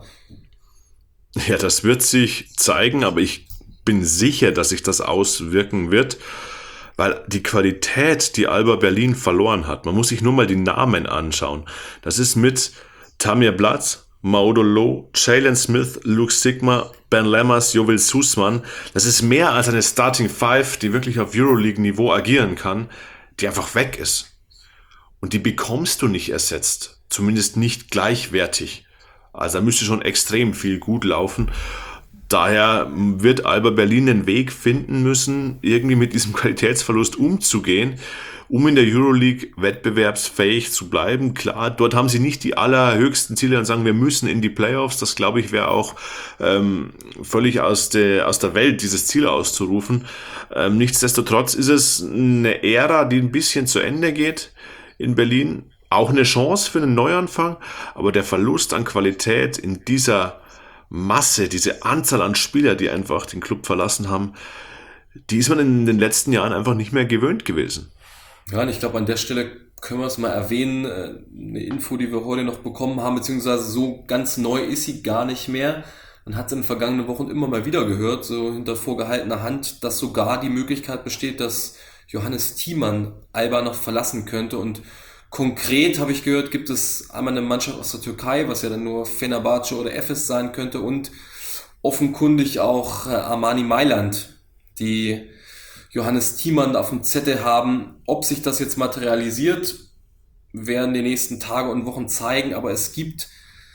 Ja, das wird sich zeigen, aber ich bin sicher, dass sich das auswirken wird, weil die Qualität, die Alba Berlin verloren hat, man muss sich nur mal die Namen anschauen. Das ist mit Tamir Blatz, Maodo Loh, Jalen Smith, Luke Sigma, Ben Lammers, Jovel Sussman. Das ist mehr als eine Starting Five, die wirklich auf Euroleague-Niveau agieren kann, die einfach weg ist. Und die bekommst du nicht ersetzt, zumindest nicht gleichwertig. Also da müsste schon extrem viel gut laufen. Daher wird Alba Berlin den Weg finden müssen, irgendwie mit diesem Qualitätsverlust umzugehen, um in der Euroleague wettbewerbsfähig zu bleiben. Klar, dort haben sie nicht die allerhöchsten Ziele und sagen, wir müssen in die Playoffs. Das, glaube ich, wäre auch ähm, völlig aus der, aus der Welt, dieses Ziel auszurufen. Ähm, nichtsdestotrotz ist es eine Ära, die ein bisschen zu Ende geht in Berlin. Auch eine Chance für einen Neuanfang, aber der Verlust an Qualität in dieser Masse, diese Anzahl an Spieler, die einfach den Club verlassen haben, die ist man in den letzten Jahren einfach nicht mehr gewöhnt gewesen. Ja, und ich glaube, an der Stelle können wir es mal erwähnen, eine Info, die wir heute noch bekommen haben, beziehungsweise so ganz neu ist sie gar nicht mehr. Man hat es in den vergangenen Wochen immer mal wieder gehört, so hinter vorgehaltener Hand, dass sogar die Möglichkeit besteht, dass Johannes Thiemann Alba noch verlassen könnte. Und konkret habe ich gehört, gibt es einmal eine Mannschaft aus der Türkei, was ja dann nur Fenerbahce oder Efes sein könnte, und offenkundig auch Armani Mailand, die Johannes Thiemann auf dem Zettel haben. Ob sich das jetzt materialisiert, werden die nächsten Tage und Wochen zeigen, aber es gibt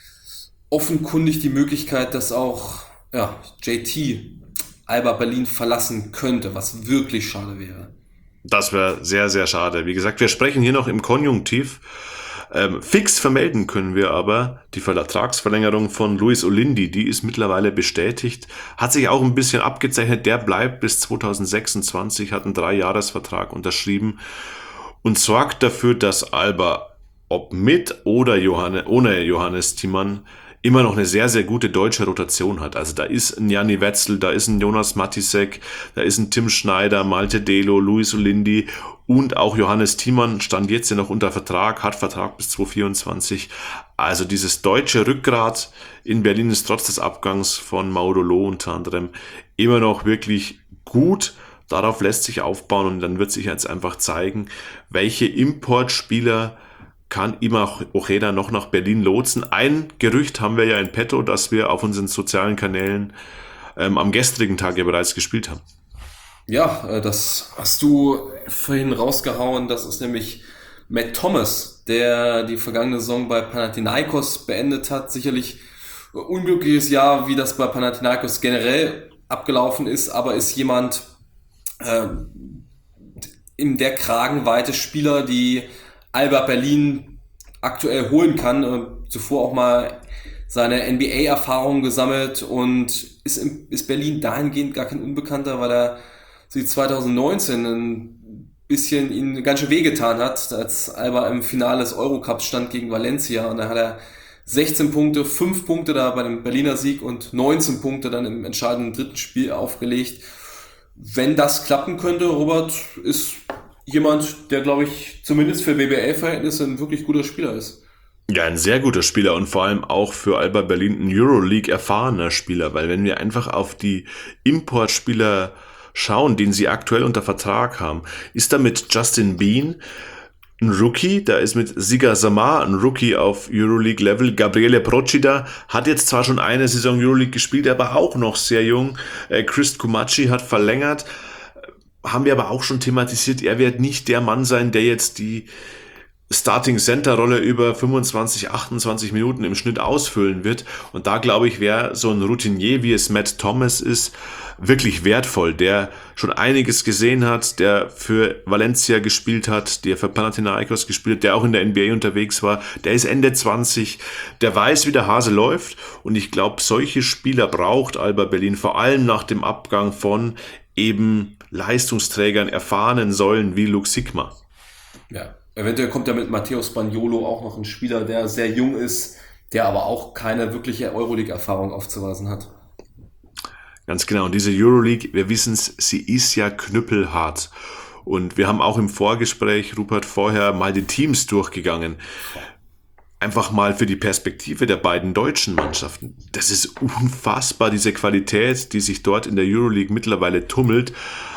offenkundig die Möglichkeit, dass auch ja, J T Alba Berlin verlassen könnte, was wirklich schade wäre. Das wäre sehr, sehr schade. Wie gesagt, wir sprechen hier noch im Konjunktiv. Ähm, fix vermelden können wir aber die Vertragsverlängerung von Luis Olindi. Die ist mittlerweile bestätigt. Hat sich auch ein bisschen abgezeichnet. Der bleibt bis zwanzig sechsundzwanzig, hat einen Dreijahresvertrag unterschrieben und sorgt dafür, dass Alba, ob mit oder Johannes, ohne Johannes Thiemann, immer noch eine sehr, sehr gute deutsche Rotation hat. Also da ist ein Janni Wetzel, da ist ein Jonas Matisek, da ist ein Tim Schneider, Malte Delo, Luis Olindi und auch Johannes Thiemann stand jetzt ja noch unter Vertrag, hat Vertrag bis zwanzig vierundzwanzig. Also dieses deutsche Rückgrat in Berlin ist trotz des Abgangs von Maodo Loh unter anderem immer noch wirklich gut. Darauf lässt sich aufbauen und dann wird sich jetzt einfach zeigen, welche Importspieler kann Ima Ojeda noch nach Berlin lotsen. Ein Gerücht haben wir ja in petto, das wir auf unseren sozialen Kanälen ähm, am gestrigen Tag ja bereits gespielt haben. Ja, das hast du vorhin rausgehauen. Das ist nämlich Matt Thomas, der die vergangene Saison bei Panathinaikos beendet hat. Sicherlich unglückliches Jahr, wie das bei Panathinaikos generell abgelaufen ist, aber ist jemand äh, in der Kragenweite Spieler, die Alba Berlin aktuell holen kann. Äh, zuvor auch mal seine N B A-Erfahrung gesammelt und ist, in, ist Berlin dahingehend gar kein Unbekannter, weil er sie zwanzig neunzehn ein bisschen ihn ganz schön wehgetan hat, als Alba im Finale des Eurocups stand gegen Valencia, und da hat er sechzehn Punkte, fünf Punkte da bei dem Berliner Sieg und neunzehn Punkte dann im entscheidenden dritten Spiel aufgelegt. Wenn das klappen könnte, Robert, ist jemand, der, glaube ich, zumindest für B B L-Verhältnisse ein wirklich guter Spieler ist. Ja, ein sehr guter Spieler und vor allem auch für Alba Berlin ein Euroleague erfahrener Spieler, weil wenn wir einfach auf die Importspieler schauen, den sie aktuell unter Vertrag haben, ist da mit Justin Bean ein Rookie, da ist mit Siga Samar ein Rookie auf Euroleague-Level. Gabriele Procida hat jetzt zwar schon eine Saison Euroleague gespielt, aber auch noch sehr jung. Chris Kumachi hat verlängert, haben wir aber auch schon thematisiert, er wird nicht der Mann sein, der jetzt die Starting-Center-Rolle über fünfundzwanzig, achtundzwanzig Minuten im Schnitt ausfüllen wird. Und da, glaube ich, wäre so ein Routinier, wie es Matt Thomas ist, wirklich wertvoll, der schon einiges gesehen hat, der für Valencia gespielt hat, der für Panathinaikos gespielt hat, der auch in der N B A unterwegs war, der ist Ende zwanzig, der weiß, wie der Hase läuft. Und ich glaube, solche Spieler braucht Alba Berlin, vor allem nach dem Abgang von eben Leistungsträgern, erfahrenen Säulen wie Luke Sigma. Ja. Eventuell kommt ja mit Matteo Spaniolo auch noch ein Spieler, der sehr jung ist, der aber auch keine wirkliche Euroleague-Erfahrung aufzuweisen hat. Ganz genau. Und diese Euroleague, wir wissen es, sie ist ja knüppelhart. Und wir haben auch im Vorgespräch, Rupert, vorher mal die Teams durchgegangen. Einfach mal für die Perspektive der beiden deutschen Mannschaften. Das ist unfassbar, diese Qualität, die sich dort in der Euroleague mittlerweile tummelt.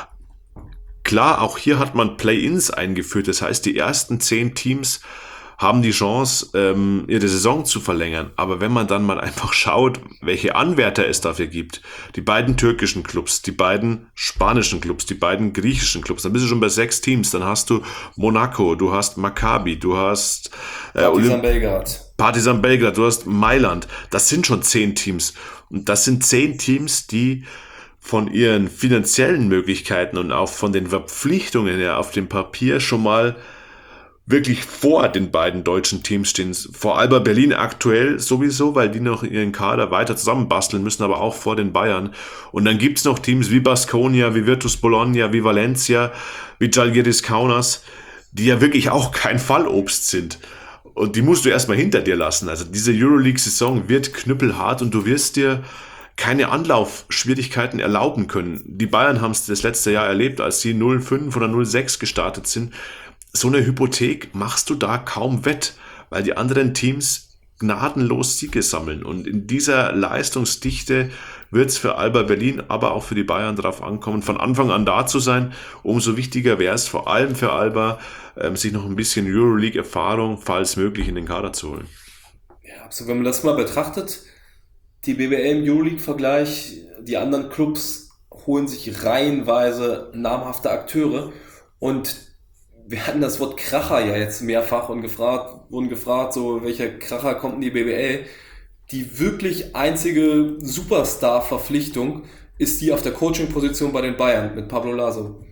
Klar, auch hier hat man Play-ins eingeführt. Das heißt, die ersten zehn Teams haben die Chance, ähm, ihre Saison zu verlängern. Aber wenn man dann mal einfach schaut, welche Anwärter es dafür gibt, die beiden türkischen Clubs, die beiden spanischen Clubs, die beiden griechischen Clubs, dann bist du schon bei sechs Teams. Dann hast du Monaco, du hast Maccabi, du hast äh, Partizan Olymp- Belgrad. Partizan Belgrad, du hast Mailand. Das sind schon zehn Teams. Und das sind zehn Teams, die von ihren finanziellen Möglichkeiten und auch von den Verpflichtungen her auf dem Papier schon mal wirklich vor den beiden deutschen Teams stehen. Vor Alba Berlin aktuell sowieso, weil die noch ihren Kader weiter zusammenbasteln müssen, aber auch vor den Bayern. Und dann gibt's noch Teams wie Baskonia, wie Virtus Bologna, wie Valencia, wie Žalgiris Kaunas, die ja wirklich auch kein Fallobst sind. Und die musst du erstmal hinter dir lassen. Also diese Euroleague-Saison wird knüppelhart und du wirst dir keine Anlaufschwierigkeiten erlauben können. Die Bayern haben es das letzte Jahr erlebt, als sie null fünf oder null sechs gestartet sind. So eine Hypothek machst du da kaum wett, weil die anderen Teams gnadenlos Siege sammeln. Und in dieser Leistungsdichte wird es für Alba Berlin, aber auch für die Bayern darauf ankommen, von Anfang an da zu sein. Umso wichtiger wäre es vor allem für Alba, ähm, sich noch ein bisschen Euroleague-Erfahrung, falls möglich, in den Kader zu holen. Ja, also wenn man das mal betrachtet, die B B L im Euroleague-Vergleich, die anderen Clubs holen sich reihenweise namhafte Akteure, und wir hatten das Wort Kracher ja jetzt mehrfach und gefragt, wurden gefragt, so welcher Kracher kommt in die B B L. Die wirklich einzige Superstar-Verpflichtung ist die auf der Coaching-Position bei den Bayern mit Pablo Laso.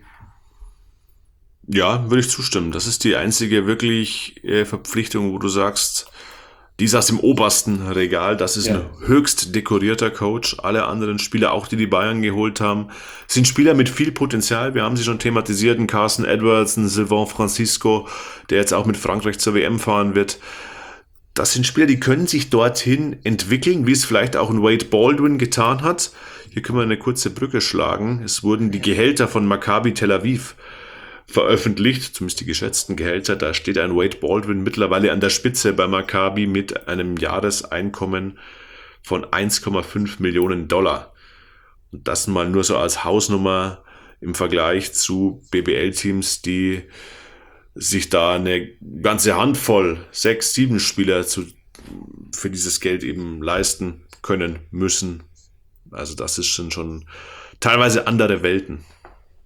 Ja, würde ich zustimmen. Das ist die einzige wirklich äh, Verpflichtung, wo du sagst, die saß im obersten Regal, das ist ja ein höchst dekorierter Coach. Alle anderen Spieler, auch die die Bayern geholt haben, sind Spieler mit viel Potenzial. Wir haben sie schon thematisiert, einen Carson Edwards, einen Sylvain Francisco, der jetzt auch mit Frankreich zur W M fahren wird. Das sind Spieler, die können sich dorthin entwickeln, wie es vielleicht auch ein Wade Baldwin getan hat. Hier können wir eine kurze Brücke schlagen. Es wurden die Gehälter von Maccabi Tel Aviv veröffentlicht, zumindest die geschätzten Gehälter. Da steht ein Wade Baldwin mittlerweile an der Spitze bei Maccabi mit einem Jahreseinkommen von eins Komma fünf Millionen Dollar. Und das mal nur so als Hausnummer im Vergleich zu B B L-Teams, die sich da eine ganze Handvoll, sechs, sieben Spieler zu, für dieses Geld eben leisten können müssen. Also das ist schon, schon teilweise andere Welten.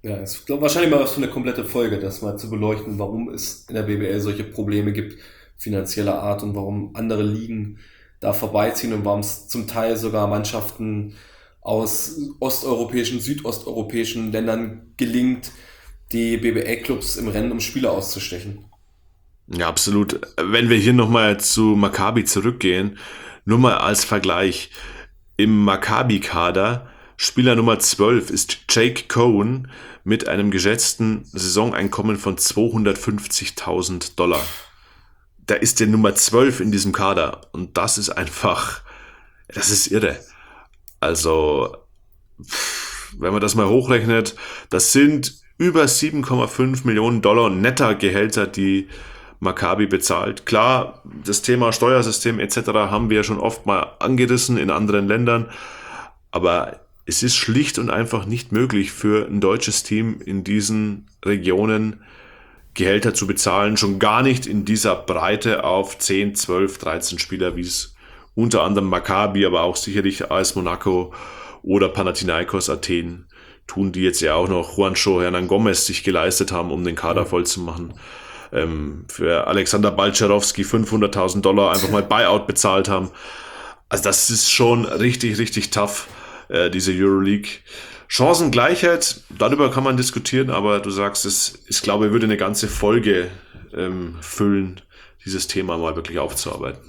Ja, es ist glaub, wahrscheinlich mal was für eine komplette Folge, das mal zu beleuchten, warum es in der B B L solche Probleme gibt, finanzieller Art, und warum andere Ligen da vorbeiziehen und warum es zum Teil sogar Mannschaften aus osteuropäischen, südosteuropäischen Ländern gelingt, die B B L-Clubs im Rennen um Spieler auszustechen. Ja, absolut. Wenn wir hier nochmal zu Maccabi zurückgehen, nur mal als Vergleich. Im Maccabi-Kader, Spieler Nummer zwölf ist Jake Cohen mit einem geschätzten Saisoneinkommen von zweihundertfünfzigtausend Dollar. Da ist der Nummer zwölf in diesem Kader und das ist einfach, das ist irre. Also, wenn man das mal hochrechnet, das sind über sieben Komma fünf Millionen Dollar netter Gehälter, die Maccabi bezahlt. Klar, das Thema Steuersystem et cetera haben wir ja schon oft mal angerissen in anderen Ländern, aber es ist schlicht und einfach nicht möglich für ein deutsches Team in diesen Regionen Gehälter zu bezahlen, schon gar nicht in dieser Breite auf zehn, zwölf, dreizehn Spieler, wie es unter anderem Maccabi, aber auch sicherlich A S Monaco oder Panathinaikos Athen tun, die jetzt ja auch noch Juancho Hernan Gomez sich geleistet haben, um den Kader voll zu machen. Ähm, für Alexander Balcerowski fünfhunderttausend Dollar einfach mal Buyout bezahlt haben. Also das ist schon richtig, richtig tough, äh, diese Euroleague. Chancengleichheit, darüber kann man diskutieren, aber du sagst es, ich glaube, würde eine ganze Folge ähm, füllen, dieses Thema mal wirklich aufzuarbeiten.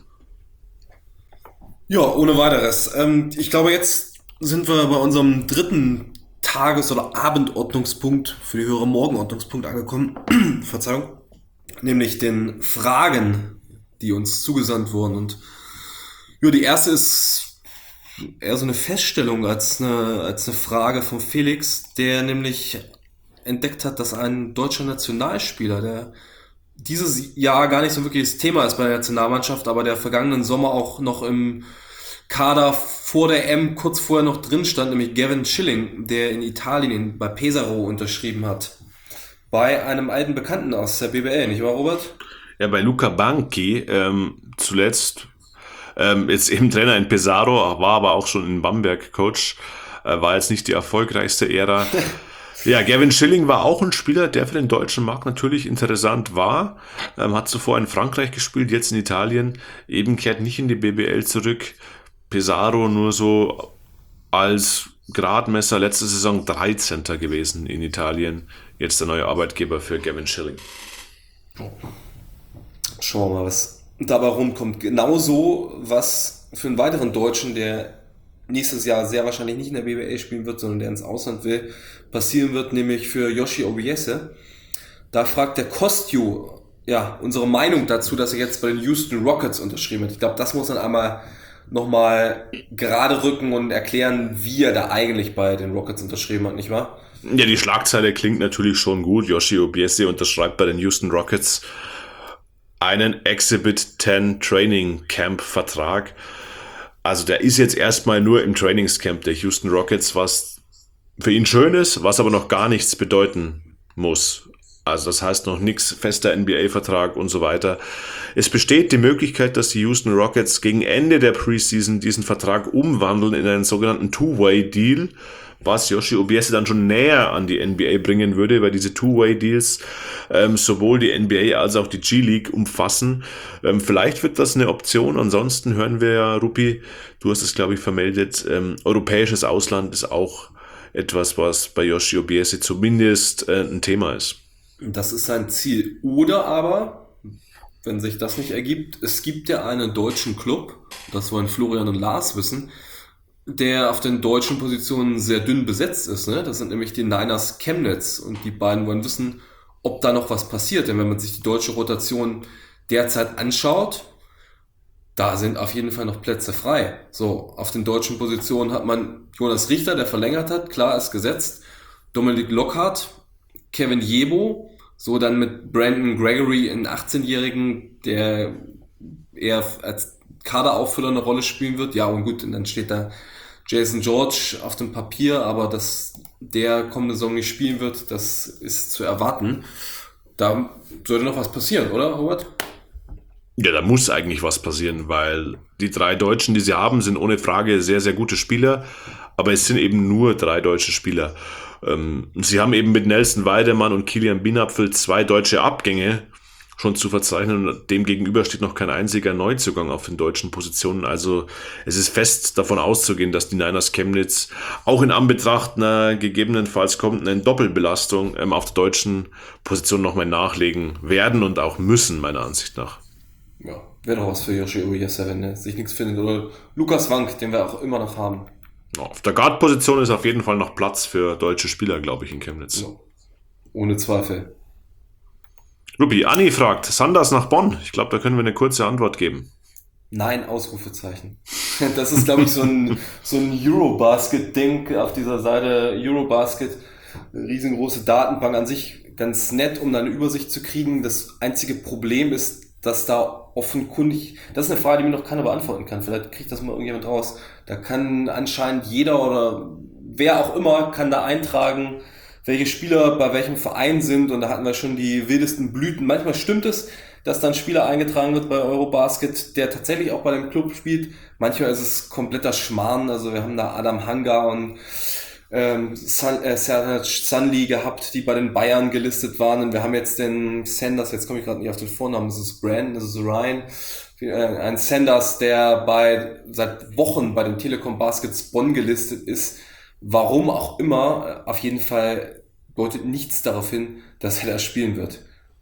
Ja, ohne weiteres. Ähm, ich glaube, jetzt sind wir bei unserem dritten Tages- oder Abendordnungspunkt, für die höhere Morgenordnungspunkt angekommen. Verzeihung. Nämlich den Fragen, die uns zugesandt wurden. Und ja, die erste ist eher so eine Feststellung als eine, als eine Frage von Felix, der nämlich entdeckt hat, dass ein deutscher Nationalspieler, der dieses Jahr gar nicht so wirklich das Thema ist bei der Nationalmannschaft, aber der vergangenen Sommer auch noch im Kader vor der M kurz vorher noch drin stand, nämlich Gavin Schilling, der in Italien bei Pesaro unterschrieben hat. Bei einem alten Bekannten aus der B B L, nicht wahr, Robert? Ja, bei Luca Banchi, ähm, zuletzt ähm, jetzt eben Trainer in Pesaro, war aber auch schon in Bamberg Coach, äh, war jetzt nicht die erfolgreichste Ära. Ja, Gavin Schilling war auch ein Spieler, der für den deutschen Markt natürlich interessant war, ähm, hat zuvor in Frankreich gespielt, jetzt in Italien, eben kehrt nicht in die B B L zurück. Pesaro nur so als Gradmesser letzte Saison dreizehnter gewesen in Italien, jetzt der neue Arbeitgeber für Gavin Schilling. Schauen wir mal, was dabei rumkommt. Genauso, was für einen weiteren Deutschen, der nächstes Jahr sehr wahrscheinlich nicht in der B B L spielen wird, sondern der ins Ausland will, passieren wird, nämlich für Yoshi Obiese. Da fragt der Kostju, ja, unsere Meinung dazu, dass er jetzt bei den Houston Rockets unterschrieben hat. Ich glaube, das muss man einmal nochmal gerade rücken und erklären, wie er da eigentlich bei den Rockets unterschrieben hat, nicht wahr? Ja, die Schlagzeile klingt natürlich schon gut. Yoshi Obiese unterschreibt bei den Houston Rockets einen Exhibit zehn Training Camp Vertrag. Also der ist jetzt erstmal nur im Trainingscamp der Houston Rockets, was für ihn schön ist, was aber noch gar nichts bedeuten muss. Also das heißt noch nichts, fester N B A-Vertrag und so weiter. Es besteht die Möglichkeit, dass die Houston Rockets gegen Ende der Preseason diesen Vertrag umwandeln in einen sogenannten Two-Way-Deal, was Yoshi Obiese dann schon näher an die N B A bringen würde, weil diese Two-Way-Deals ähm, sowohl die N B A als auch die G-League umfassen. Ähm, vielleicht wird das eine Option. Ansonsten hören wir ja, Rupi, du hast es, glaube ich, vermeldet, ähm, europäisches Ausland ist auch etwas, was bei Yoshi Obiese zumindest äh, ein Thema ist. Das ist sein Ziel. Oder aber, wenn sich das nicht ergibt, es gibt ja einen deutschen Club, das wollen Florian und Lars wissen, der auf den deutschen Positionen sehr dünn besetzt ist. Ne? Das sind nämlich die Niners Chemnitz, und die beiden wollen wissen, ob da noch was passiert. Denn wenn man sich die deutsche Rotation derzeit anschaut, da sind auf jeden Fall noch Plätze frei. So, auf den deutschen Positionen hat man Jonas Richter, der verlängert hat, klar ist gesetzt, Dominik Lockhart, Kevin Jebo, so dann mit Brandon Gregory, einen achtzehnjährigen, der eher als Kaderauffüller eine Rolle spielen wird. Ja, und gut, und dann steht da Jason George auf dem Papier, aber dass der kommende Saison nicht spielen wird, das ist zu erwarten. Da sollte noch was passieren, oder, Robert? Ja, da muss eigentlich was passieren, weil die drei Deutschen, die sie haben, sind ohne Frage sehr, sehr gute Spieler. aber es sind eben nur drei deutsche Spieler. Ähm, sie haben eben mit Nelson Weidemann und Kilian Bienapfel zwei deutsche Abgänge schon zu verzeichnen und dem gegenüber steht noch kein einziger Neuzugang auf den deutschen Positionen. Also es ist fest davon auszugehen, dass die Niners Chemnitz auch in Anbetracht einer gegebenenfalls kommenden Doppelbelastung ähm, auf der deutschen Position nochmal nachlegen werden und auch müssen, meiner Ansicht nach. Ja, wäre doch was für Yoshi Uriasa, wenn er sich nichts findet. Oder Lukas Wank, den wir auch immer noch haben. Auf der Guard-Position ist auf jeden Fall noch Platz für deutsche Spieler, glaube ich, in Chemnitz. Ja, ohne Zweifel. Ruby, Anni fragt, Sanders nach Bonn? Ich glaube, da können wir eine kurze Antwort geben. Nein, Ausrufezeichen. Das ist, glaube ich, so ein, so ein Eurobasket-Ding auf dieser Seite. Eurobasket, eine riesengroße Datenbank an sich, ganz nett, um da eine Übersicht zu kriegen. Das einzige Problem ist, dass da offenkundig, das ist eine Frage, die mir noch keiner beantworten kann. Vielleicht kriegt das mal irgendjemand raus. Da kann anscheinend jeder oder wer auch immer kann da eintragen, welche Spieler bei welchem Verein sind, und da hatten wir schon die wildesten Blüten. Manchmal stimmt es, dass dann Spieler eingetragen wird bei Eurobasket, der tatsächlich auch bei dem Club spielt. Manchmal ist es kompletter Schmarrn, also wir haben da Adam Hanga und ähm, Sun, äh, Serge Sunli gehabt, die bei den Bayern gelistet waren, und wir haben jetzt den Sanders, jetzt komme ich gerade nicht auf den Vornamen, das ist Brandon, das ist Ryan, äh, ein Sanders, der bei seit Wochen bei den Telekom Baskets Bonn gelistet ist. Warum auch immer, auf jeden Fall deutet nichts darauf hin, dass er da spielen wird.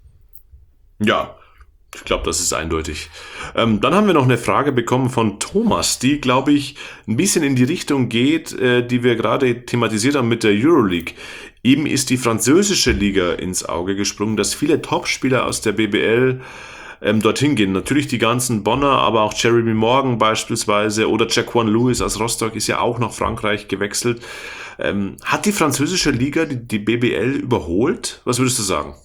Ja, ich glaube, das ist eindeutig. Ähm, dann haben wir noch eine Frage bekommen von Thomas, die, glaube ich, ein bisschen in die Richtung geht, äh, die wir gerade thematisiert haben mit der Euroleague. Ihm ist die französische Liga ins Auge gesprungen, dass viele Topspieler aus der B B L ähm, dorthin gehen. Natürlich die ganzen Bonner, aber auch Jeremy Morgan beispielsweise oder Jaquan Lewis aus Rostock ist ja auch nach Frankreich gewechselt. Ähm, hat die französische Liga die, die B B L überholt? Was würdest du sagen?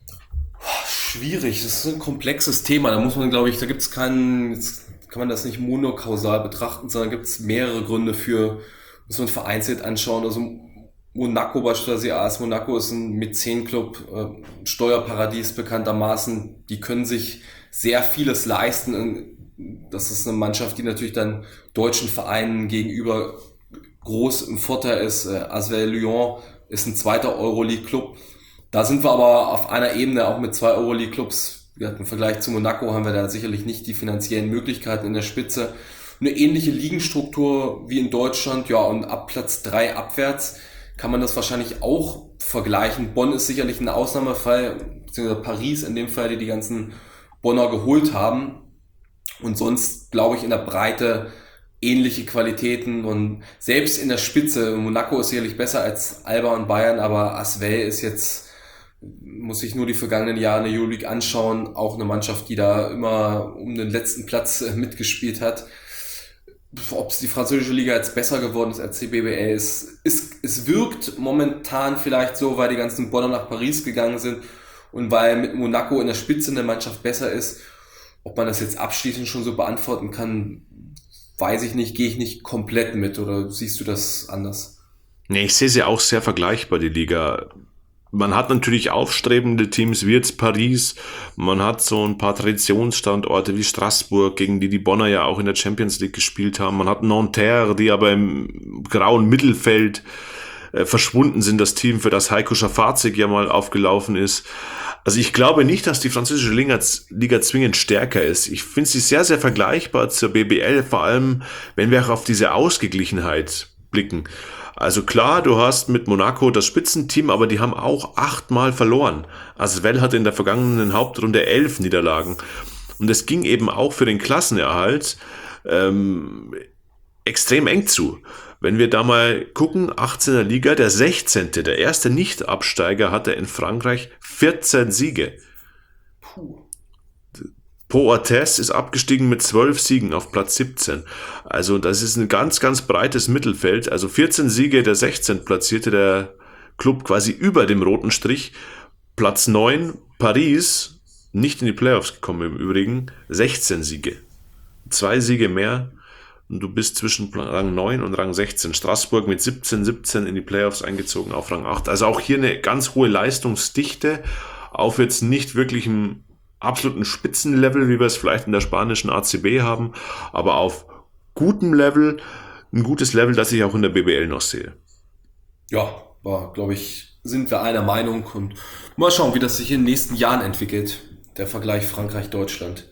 Schwierig, das ist ein komplexes Thema. Da muss man, glaube ich, da gibt es keinen, jetzt kann man das nicht monokausal betrachten, sondern gibt es mehrere Gründe für, muss man vereinzelt anschauen. Also Monaco beispielsweise, A S Monaco ist ein Mäzen-Club, äh, Steuerparadies bekanntermaßen. Die können sich sehr vieles leisten. Das ist eine Mannschaft, die natürlich dann deutschen Vereinen gegenüber groß im Vorteil ist. Äh, Asvel Lyon ist ein zweiter Euroleague-Club. Da sind wir aber auf einer Ebene auch mit zwei Euroleague-Clubs. Im Vergleich zu Monaco haben wir da sicherlich nicht die finanziellen Möglichkeiten in der Spitze. Eine ähnliche Ligenstruktur wie in Deutschland, ja, und ab Platz drei abwärts kann man das wahrscheinlich auch vergleichen. Bonn ist sicherlich ein Ausnahmefall, beziehungsweise Paris in dem Fall, die die ganzen Bonner geholt haben. Und sonst, glaube ich, in der Breite ähnliche Qualitäten, und selbst in der Spitze, Monaco ist sicherlich besser als Alba und Bayern, aber Asvel ist jetzt, muss sich nur die vergangenen Jahre in der Euroleague anschauen, auch eine Mannschaft, die da immer um den letzten Platz mitgespielt hat. Ob es die französische Liga jetzt besser geworden ist als die B B L ist, ist, es wirkt momentan vielleicht so, weil die ganzen Bonner nach Paris gegangen sind und weil mit Monaco in der Spitze eine Mannschaft besser ist. Ob man das jetzt abschließend schon so beantworten kann, weiß ich nicht, gehe ich nicht komplett mit, oder siehst du das anders? Nee, ich sehe sie auch sehr vergleichbar, die Liga. Man hat natürlich aufstrebende Teams wie jetzt Paris, man hat so ein paar Traditionsstandorte wie Straßburg, gegen die die Bonner ja auch in der Champions League gespielt haben. Man hat Nanterre, die aber im grauen Mittelfeld äh, verschwunden sind, das Team, für das Heiko Schafazik ja mal aufgelaufen ist. Also ich glaube nicht, dass die französische Liga, Liga zwingend stärker ist. Ich finde sie sehr, sehr vergleichbar zur B B L, vor allem wenn wir auch auf diese Ausgeglichenheit blicken. Also klar, du hast mit Monaco das Spitzenteam, aber die haben auch achtmal verloren. Asvel hatte in der vergangenen Hauptrunde elf Niederlagen. Und es ging eben auch für den Klassenerhalt ähm, extrem eng zu. Wenn wir da mal gucken, achtzehner Liga, der sechzehnte, der erste Nicht-Absteiger, hatte in Frankreich vierzehn Siege. Puh. Poates ist abgestiegen mit zwölf Siegen auf Platz siebzehn. Also das ist ein ganz, ganz breites Mittelfeld. Also vierzehn Siege, der sechzehnte platzierte der Club quasi über dem roten Strich. Platz neun, Paris, nicht in die Playoffs gekommen im Übrigen, sechzehn Siege. Zwei Siege mehr und du bist zwischen Rang neun und Rang sechzehn. Straßburg mit siebzehn siebzehn in die Playoffs eingezogen auf Rang acht. Also auch hier eine ganz hohe Leistungsdichte auf jetzt nicht wirklich einem absoluten Spitzenlevel, wie wir es vielleicht in der spanischen A C B haben, aber auf gutem Level ein gutes Level, das ich auch in der B B L noch sehe. Ja, war, glaube ich, sind wir einer Meinung und mal schauen, wie das sich in den nächsten Jahren entwickelt, der Vergleich Frankreich-Deutschland.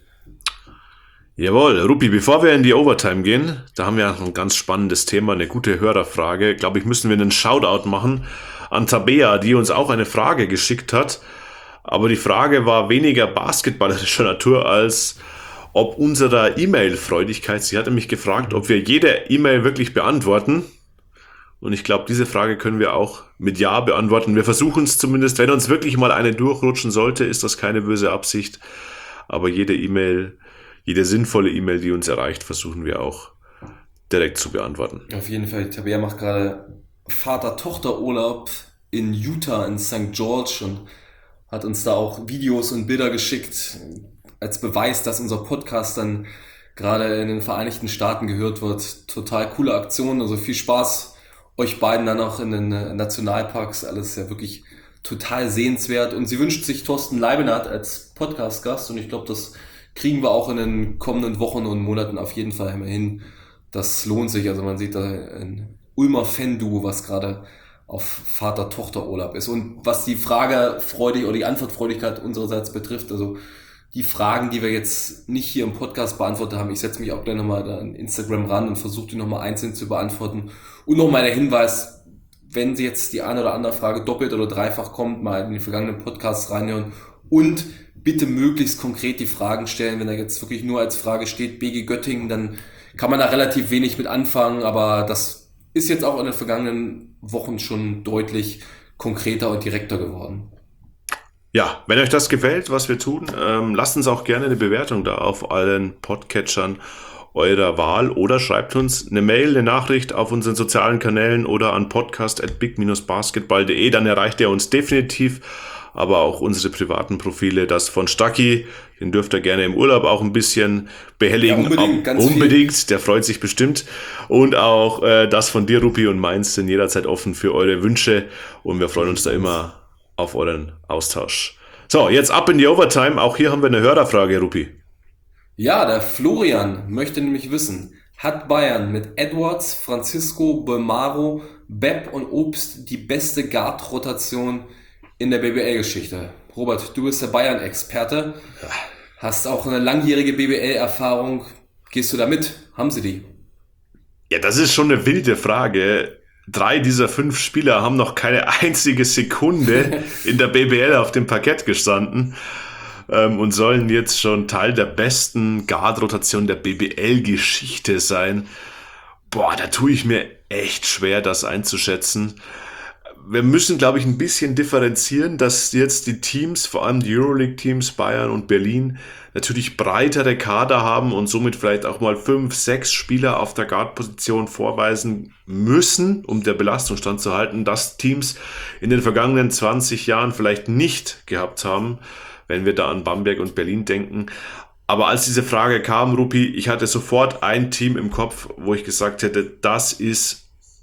Jawohl, Rupi, bevor wir in die Overtime gehen, da haben wir noch ein ganz spannendes Thema, eine gute Hörerfrage. Glaube ich, müssen wir einen Shoutout machen an Tabea, die uns auch eine Frage geschickt hat. Aber die Frage war weniger basketballerischer Natur als ob unserer E-Mail-Freudigkeit. Sie hatte mich gefragt, ob wir jede E-Mail wirklich beantworten. Und ich glaube, diese Frage können wir auch mit Ja beantworten. Wir versuchen es zumindest, wenn uns wirklich mal eine durchrutschen sollte, ist das keine böse Absicht. Aber jede E-Mail, jede sinnvolle E-Mail, die uns erreicht, versuchen wir auch direkt zu beantworten. Auf jeden Fall, Tabea macht gerade Vater-Tochter-Urlaub in Utah, in Sankt George und hat uns da auch Videos und Bilder geschickt, als Beweis, dass unser Podcast dann gerade in den Vereinigten Staaten gehört wird. Total coole Aktion, also viel Spaß euch beiden dann auch in den Nationalparks, alles ja wirklich total sehenswert. Und sie wünscht sich Thorsten Leibenhardt als Podcast-Gast und ich glaube, das kriegen wir auch in den kommenden Wochen und Monaten auf jeden Fall hin. Das lohnt sich, also man sieht da ein Ulmer Fan-Duo, was gerade auf Vater-Tochter-Urlaub ist. Und was die Fragefreudigkeit oder die Antwortfreudigkeit unsererseits betrifft, also die Fragen, die wir jetzt nicht hier im Podcast beantwortet haben, ich setze mich auch gleich nochmal an Instagram ran und versuche die nochmal einzeln zu beantworten. Und nochmal der Hinweis, wenn Sie jetzt die eine oder andere Frage doppelt oder dreifach kommt, mal in die vergangenen Podcasts reinhören und bitte möglichst konkret die Fragen stellen. Wenn da jetzt wirklich nur als Frage steht B G Göttingen, dann kann man da relativ wenig mit anfangen, aber das ist jetzt auch in den vergangenen Wochen schon deutlich konkreter und direkter geworden. Ja, wenn euch das gefällt, was wir tun, ähm, lasst uns auch gerne eine Bewertung da auf allen Podcatchern eurer Wahl oder schreibt uns eine Mail, eine Nachricht auf unseren sozialen Kanälen oder an podcast at big dash basketball punkt de, dann erreicht ihr uns definitiv, aber auch unsere privaten Profile, das von Stacki, den dürft ihr gerne im Urlaub auch ein bisschen behelligen. Ja, unbedingt, ganz unbedingt viel. Der freut sich bestimmt. Und auch äh, das von dir, Rupi, und meins sind jederzeit offen für eure Wünsche und wir freuen uns da immer auf euren Austausch. So, jetzt ab in die Overtime. Auch hier haben wir eine Hörerfrage, Rupi. Ja, der Florian möchte nämlich wissen, hat Bayern mit Edwards, Francisco, Bolmaro, Bepp und Obst die beste Guard-Rotation in der B B L-Geschichte? Robert, du bist der Bayern-Experte, hast auch eine langjährige B B L-Erfahrung. Gehst du da mit? Haben sie die? Ja, das ist schon eine wilde Frage. Drei dieser fünf Spieler haben noch keine einzige Sekunde in der B B L auf dem Parkett gestanden ähm, und sollen jetzt schon Teil der besten Guard-Rotation der B B L-Geschichte sein. Boah, da tue ich mir echt schwer, das einzuschätzen. Wir müssen, glaube ich, ein bisschen differenzieren, dass jetzt die Teams, vor allem die Euroleague-Teams Bayern und Berlin, natürlich breitere Kader haben und somit vielleicht auch mal fünf, sechs Spieler auf der Guard-Position vorweisen müssen, um der Belastung standzuhalten, dass Teams in den vergangenen zwanzig Jahren vielleicht nicht gehabt haben, wenn wir da an Bamberg und Berlin denken. Aber als diese Frage kam, Rupi, ich hatte sofort ein Team im Kopf, wo ich gesagt hätte, das ist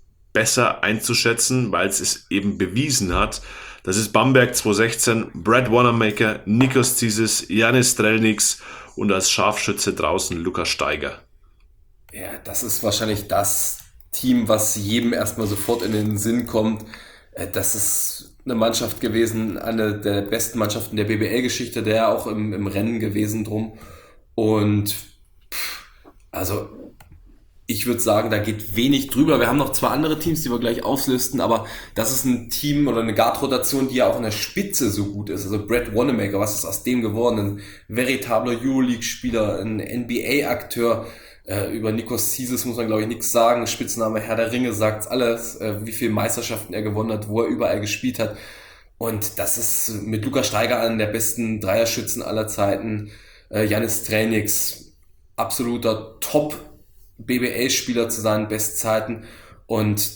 besser einzuschätzen, weil es es eben bewiesen hat. Das ist Bamberg zwanzig sechzehn, Brad Wanamaker, Nikos Zisis, Janis Strelniks und als Scharfschütze draußen Lukas Steiger. Ja, das ist wahrscheinlich das Team, was jedem erstmal sofort in den Sinn kommt. Das ist eine Mannschaft gewesen, eine der besten Mannschaften der B B L-Geschichte, der auch im, im Rennen gewesen drum. Und pff, also ich würde sagen, da geht wenig drüber. Wir haben noch zwei andere Teams, die wir gleich auflisten, aber das ist ein Team oder eine Guard-Rotation, die ja auch in der Spitze so gut ist. Also Brad Wanamaker, was ist aus dem geworden? Ein veritabler Euroleague-Spieler, ein N B A-Akteur. Äh, über Nikos Zisis muss man, glaube ich, nichts sagen. Spitzname Herr der Ringe sagt's alles, äh, wie viele Meisterschaften er gewonnen hat, wo er überall gespielt hat. Und das ist mit Lukas Steiger einer der besten Dreierschützen aller Zeiten. Äh, Janis Strelniks, absoluter Top B B L-Spieler zu seinen Bestzeiten und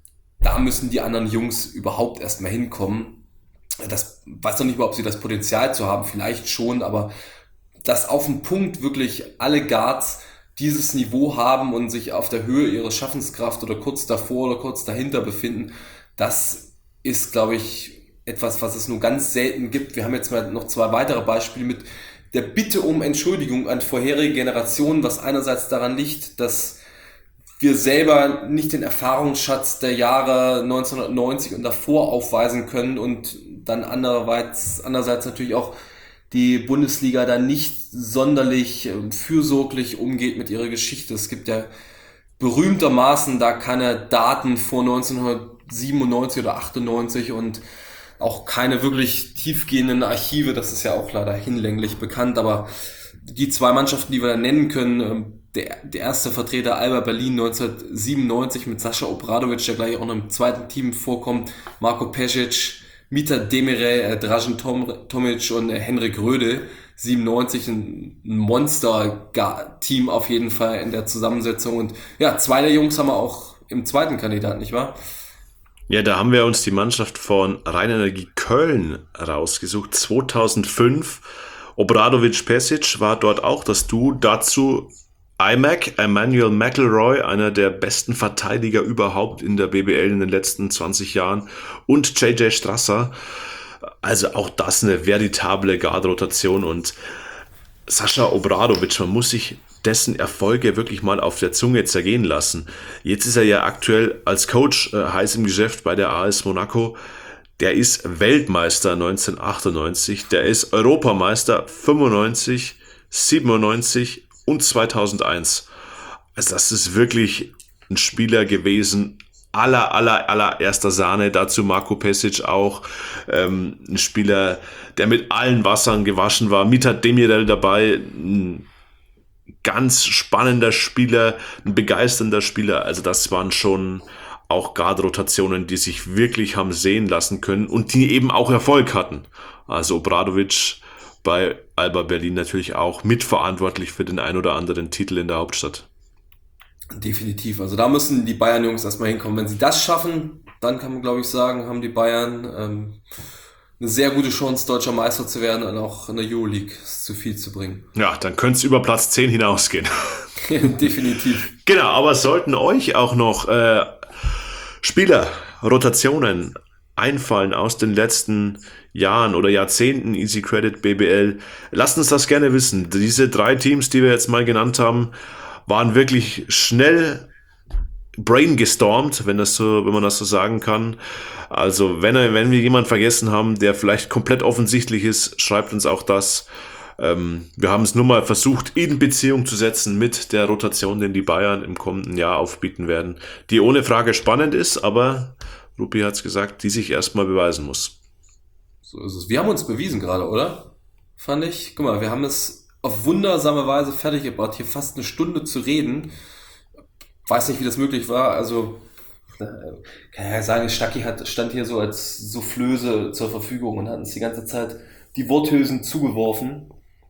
da müssen die anderen Jungs überhaupt erstmal hinkommen. Das weiß noch nicht mal, ob sie das Potenzial zu haben, vielleicht schon, aber dass auf den Punkt wirklich alle Guards dieses Niveau haben und sich auf der Höhe ihrer Schaffenskraft oder kurz davor oder kurz dahinter befinden, das ist, glaube ich, etwas, was es nur ganz selten gibt. Wir haben jetzt mal noch zwei weitere Beispiele mit der Bitte um Entschuldigung an vorherige Generationen, was einerseits daran liegt, dass wir selber nicht den Erfahrungsschatz der Jahre neunzehnhundertneunzig und davor aufweisen können und dann andererseits, andererseits natürlich auch die Bundesliga da nicht sonderlich fürsorglich umgeht mit ihrer Geschichte. Es gibt ja berühmtermaßen da keine Daten vor neunzehnhundertsiebenundneunzig oder achtundneunzig und auch keine wirklich tiefgehenden Archive. Das ist ja auch leider hinlänglich bekannt, aber die zwei Mannschaften, die wir da nennen können, der, der erste Vertreter Alba Berlin neunzehnhundertsiebenundneunzig mit Sascha Obradovic, der gleich auch noch im zweiten Team vorkommt, Marko Pesic, Mita Demiral, Dražen Tom, Tomic und Henrik Röde, siebenundneunzig, ein Monster-Team auf jeden Fall in der Zusammensetzung. Und ja, zwei der Jungs haben wir auch im zweiten Kandidaten, nicht wahr? Ja, da haben wir uns die Mannschaft von Rhein-Energie Köln rausgesucht, zweitausendfünf. Obradovic Pesic war dort auch das Duo. Dazu iMac, Emmanuel McElroy, einer der besten Verteidiger überhaupt in der B B L in den letzten zwanzig Jahren, und J J Strasser. Also auch das eine veritable Guard-Rotation, und Sascha Obradovic, man muss sich dessen Erfolge wirklich mal auf der Zunge zergehen lassen. Jetzt ist er ja aktuell als Coach äh, heiß im Geschäft bei der A S Monaco. Der ist Weltmeister neunzehnhundertachtundneunzig, der ist Europameister fünfundneunzig, siebenundneunzig und zweitausendeins. Also das ist wirklich ein Spieler gewesen, aller, aller, aller erster Sahne. Dazu Marko Pesic auch, ähm, ein Spieler, der mit allen Wassern gewaschen war. Mita Demiral dabei, ein ganz spannender Spieler, ein begeisternder Spieler. Also das waren schon auch Guard-Rotationen, die sich wirklich haben sehen lassen können und die eben auch Erfolg hatten. Also Obradovic bei Alba Berlin natürlich auch mitverantwortlich für den ein oder anderen Titel in der Hauptstadt. Definitiv. Also da müssen die Bayern-Jungs erstmal hinkommen. Wenn sie das schaffen, dann kann man, glaube ich, sagen, haben die Bayern ähm, eine sehr gute Chance, deutscher Meister zu werden und auch in der Euroleague zu viel zu bringen. Ja, dann könnte es über Platz zehn hinausgehen. Definitiv. Genau, aber sollten euch auch noch äh, Spieler, Rotationen einfallen aus den letzten Jahren oder Jahrzehnten Easy Credit B B L, lasst uns das gerne wissen. Diese drei Teams, die wir jetzt mal genannt haben, waren wirklich schnell braingestormt, wenn das so, wenn man das so sagen kann. Also wenn, wenn wir jemanden vergessen haben, der vielleicht komplett offensichtlich ist, schreibt uns auch das. Ähm, wir haben es nur mal versucht, in Beziehung zu setzen mit der Rotation, den die Bayern im kommenden Jahr aufbieten werden, die ohne Frage spannend ist, aber Rupi hat es gesagt, die sich erstmal beweisen muss. So ist es. Wir haben uns bewiesen gerade, oder? Fand ich. Guck mal, wir haben es auf wundersame Weise fertig gebracht, hier fast eine Stunde zu reden. Weiß nicht, wie das möglich war. Also, kann ja sagen, Stacki hat, stand hier so als Soufflöse zur Verfügung und hat uns die ganze Zeit die Worthülsen zugeworfen.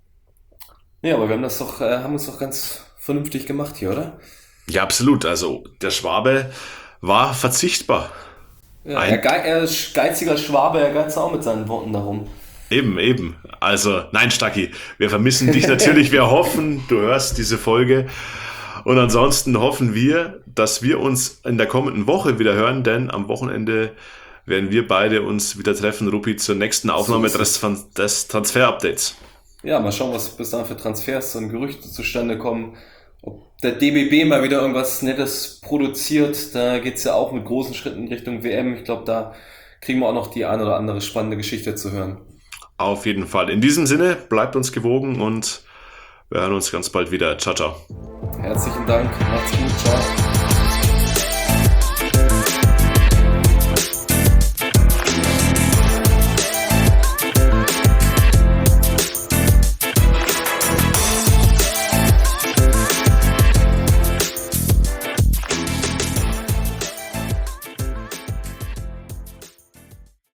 Ja, aber wir haben das doch, äh, haben uns doch ganz vernünftig gemacht hier, oder? Ja, absolut. Also, der Schwabe war verzichtbar. Ja, er, ge- er ist geiziger Schwabe, er geizt auch mit seinen Worten darum. Eben, eben. Also, nein, Stacki, wir vermissen dich natürlich. Wir hoffen, du hörst diese Folge. Und ansonsten hoffen wir, dass wir uns in der kommenden Woche wieder hören, denn am Wochenende werden wir beide uns wieder treffen, Rupi, zur nächsten Aufnahme so des, des Transfer-Updates. Ja, mal schauen, was bis dahin für Transfers und Gerüchte zustande kommen. Ob der D B B mal wieder irgendwas Nettes produziert, da geht's ja auch mit großen Schritten in Richtung W M. Ich glaube, da kriegen wir auch noch die eine oder andere spannende Geschichte zu hören. Auf jeden Fall. In diesem Sinne, bleibt uns gewogen und wir hören uns ganz bald wieder. Ciao, ciao. Herzlichen Dank. Macht's gut. Ciao.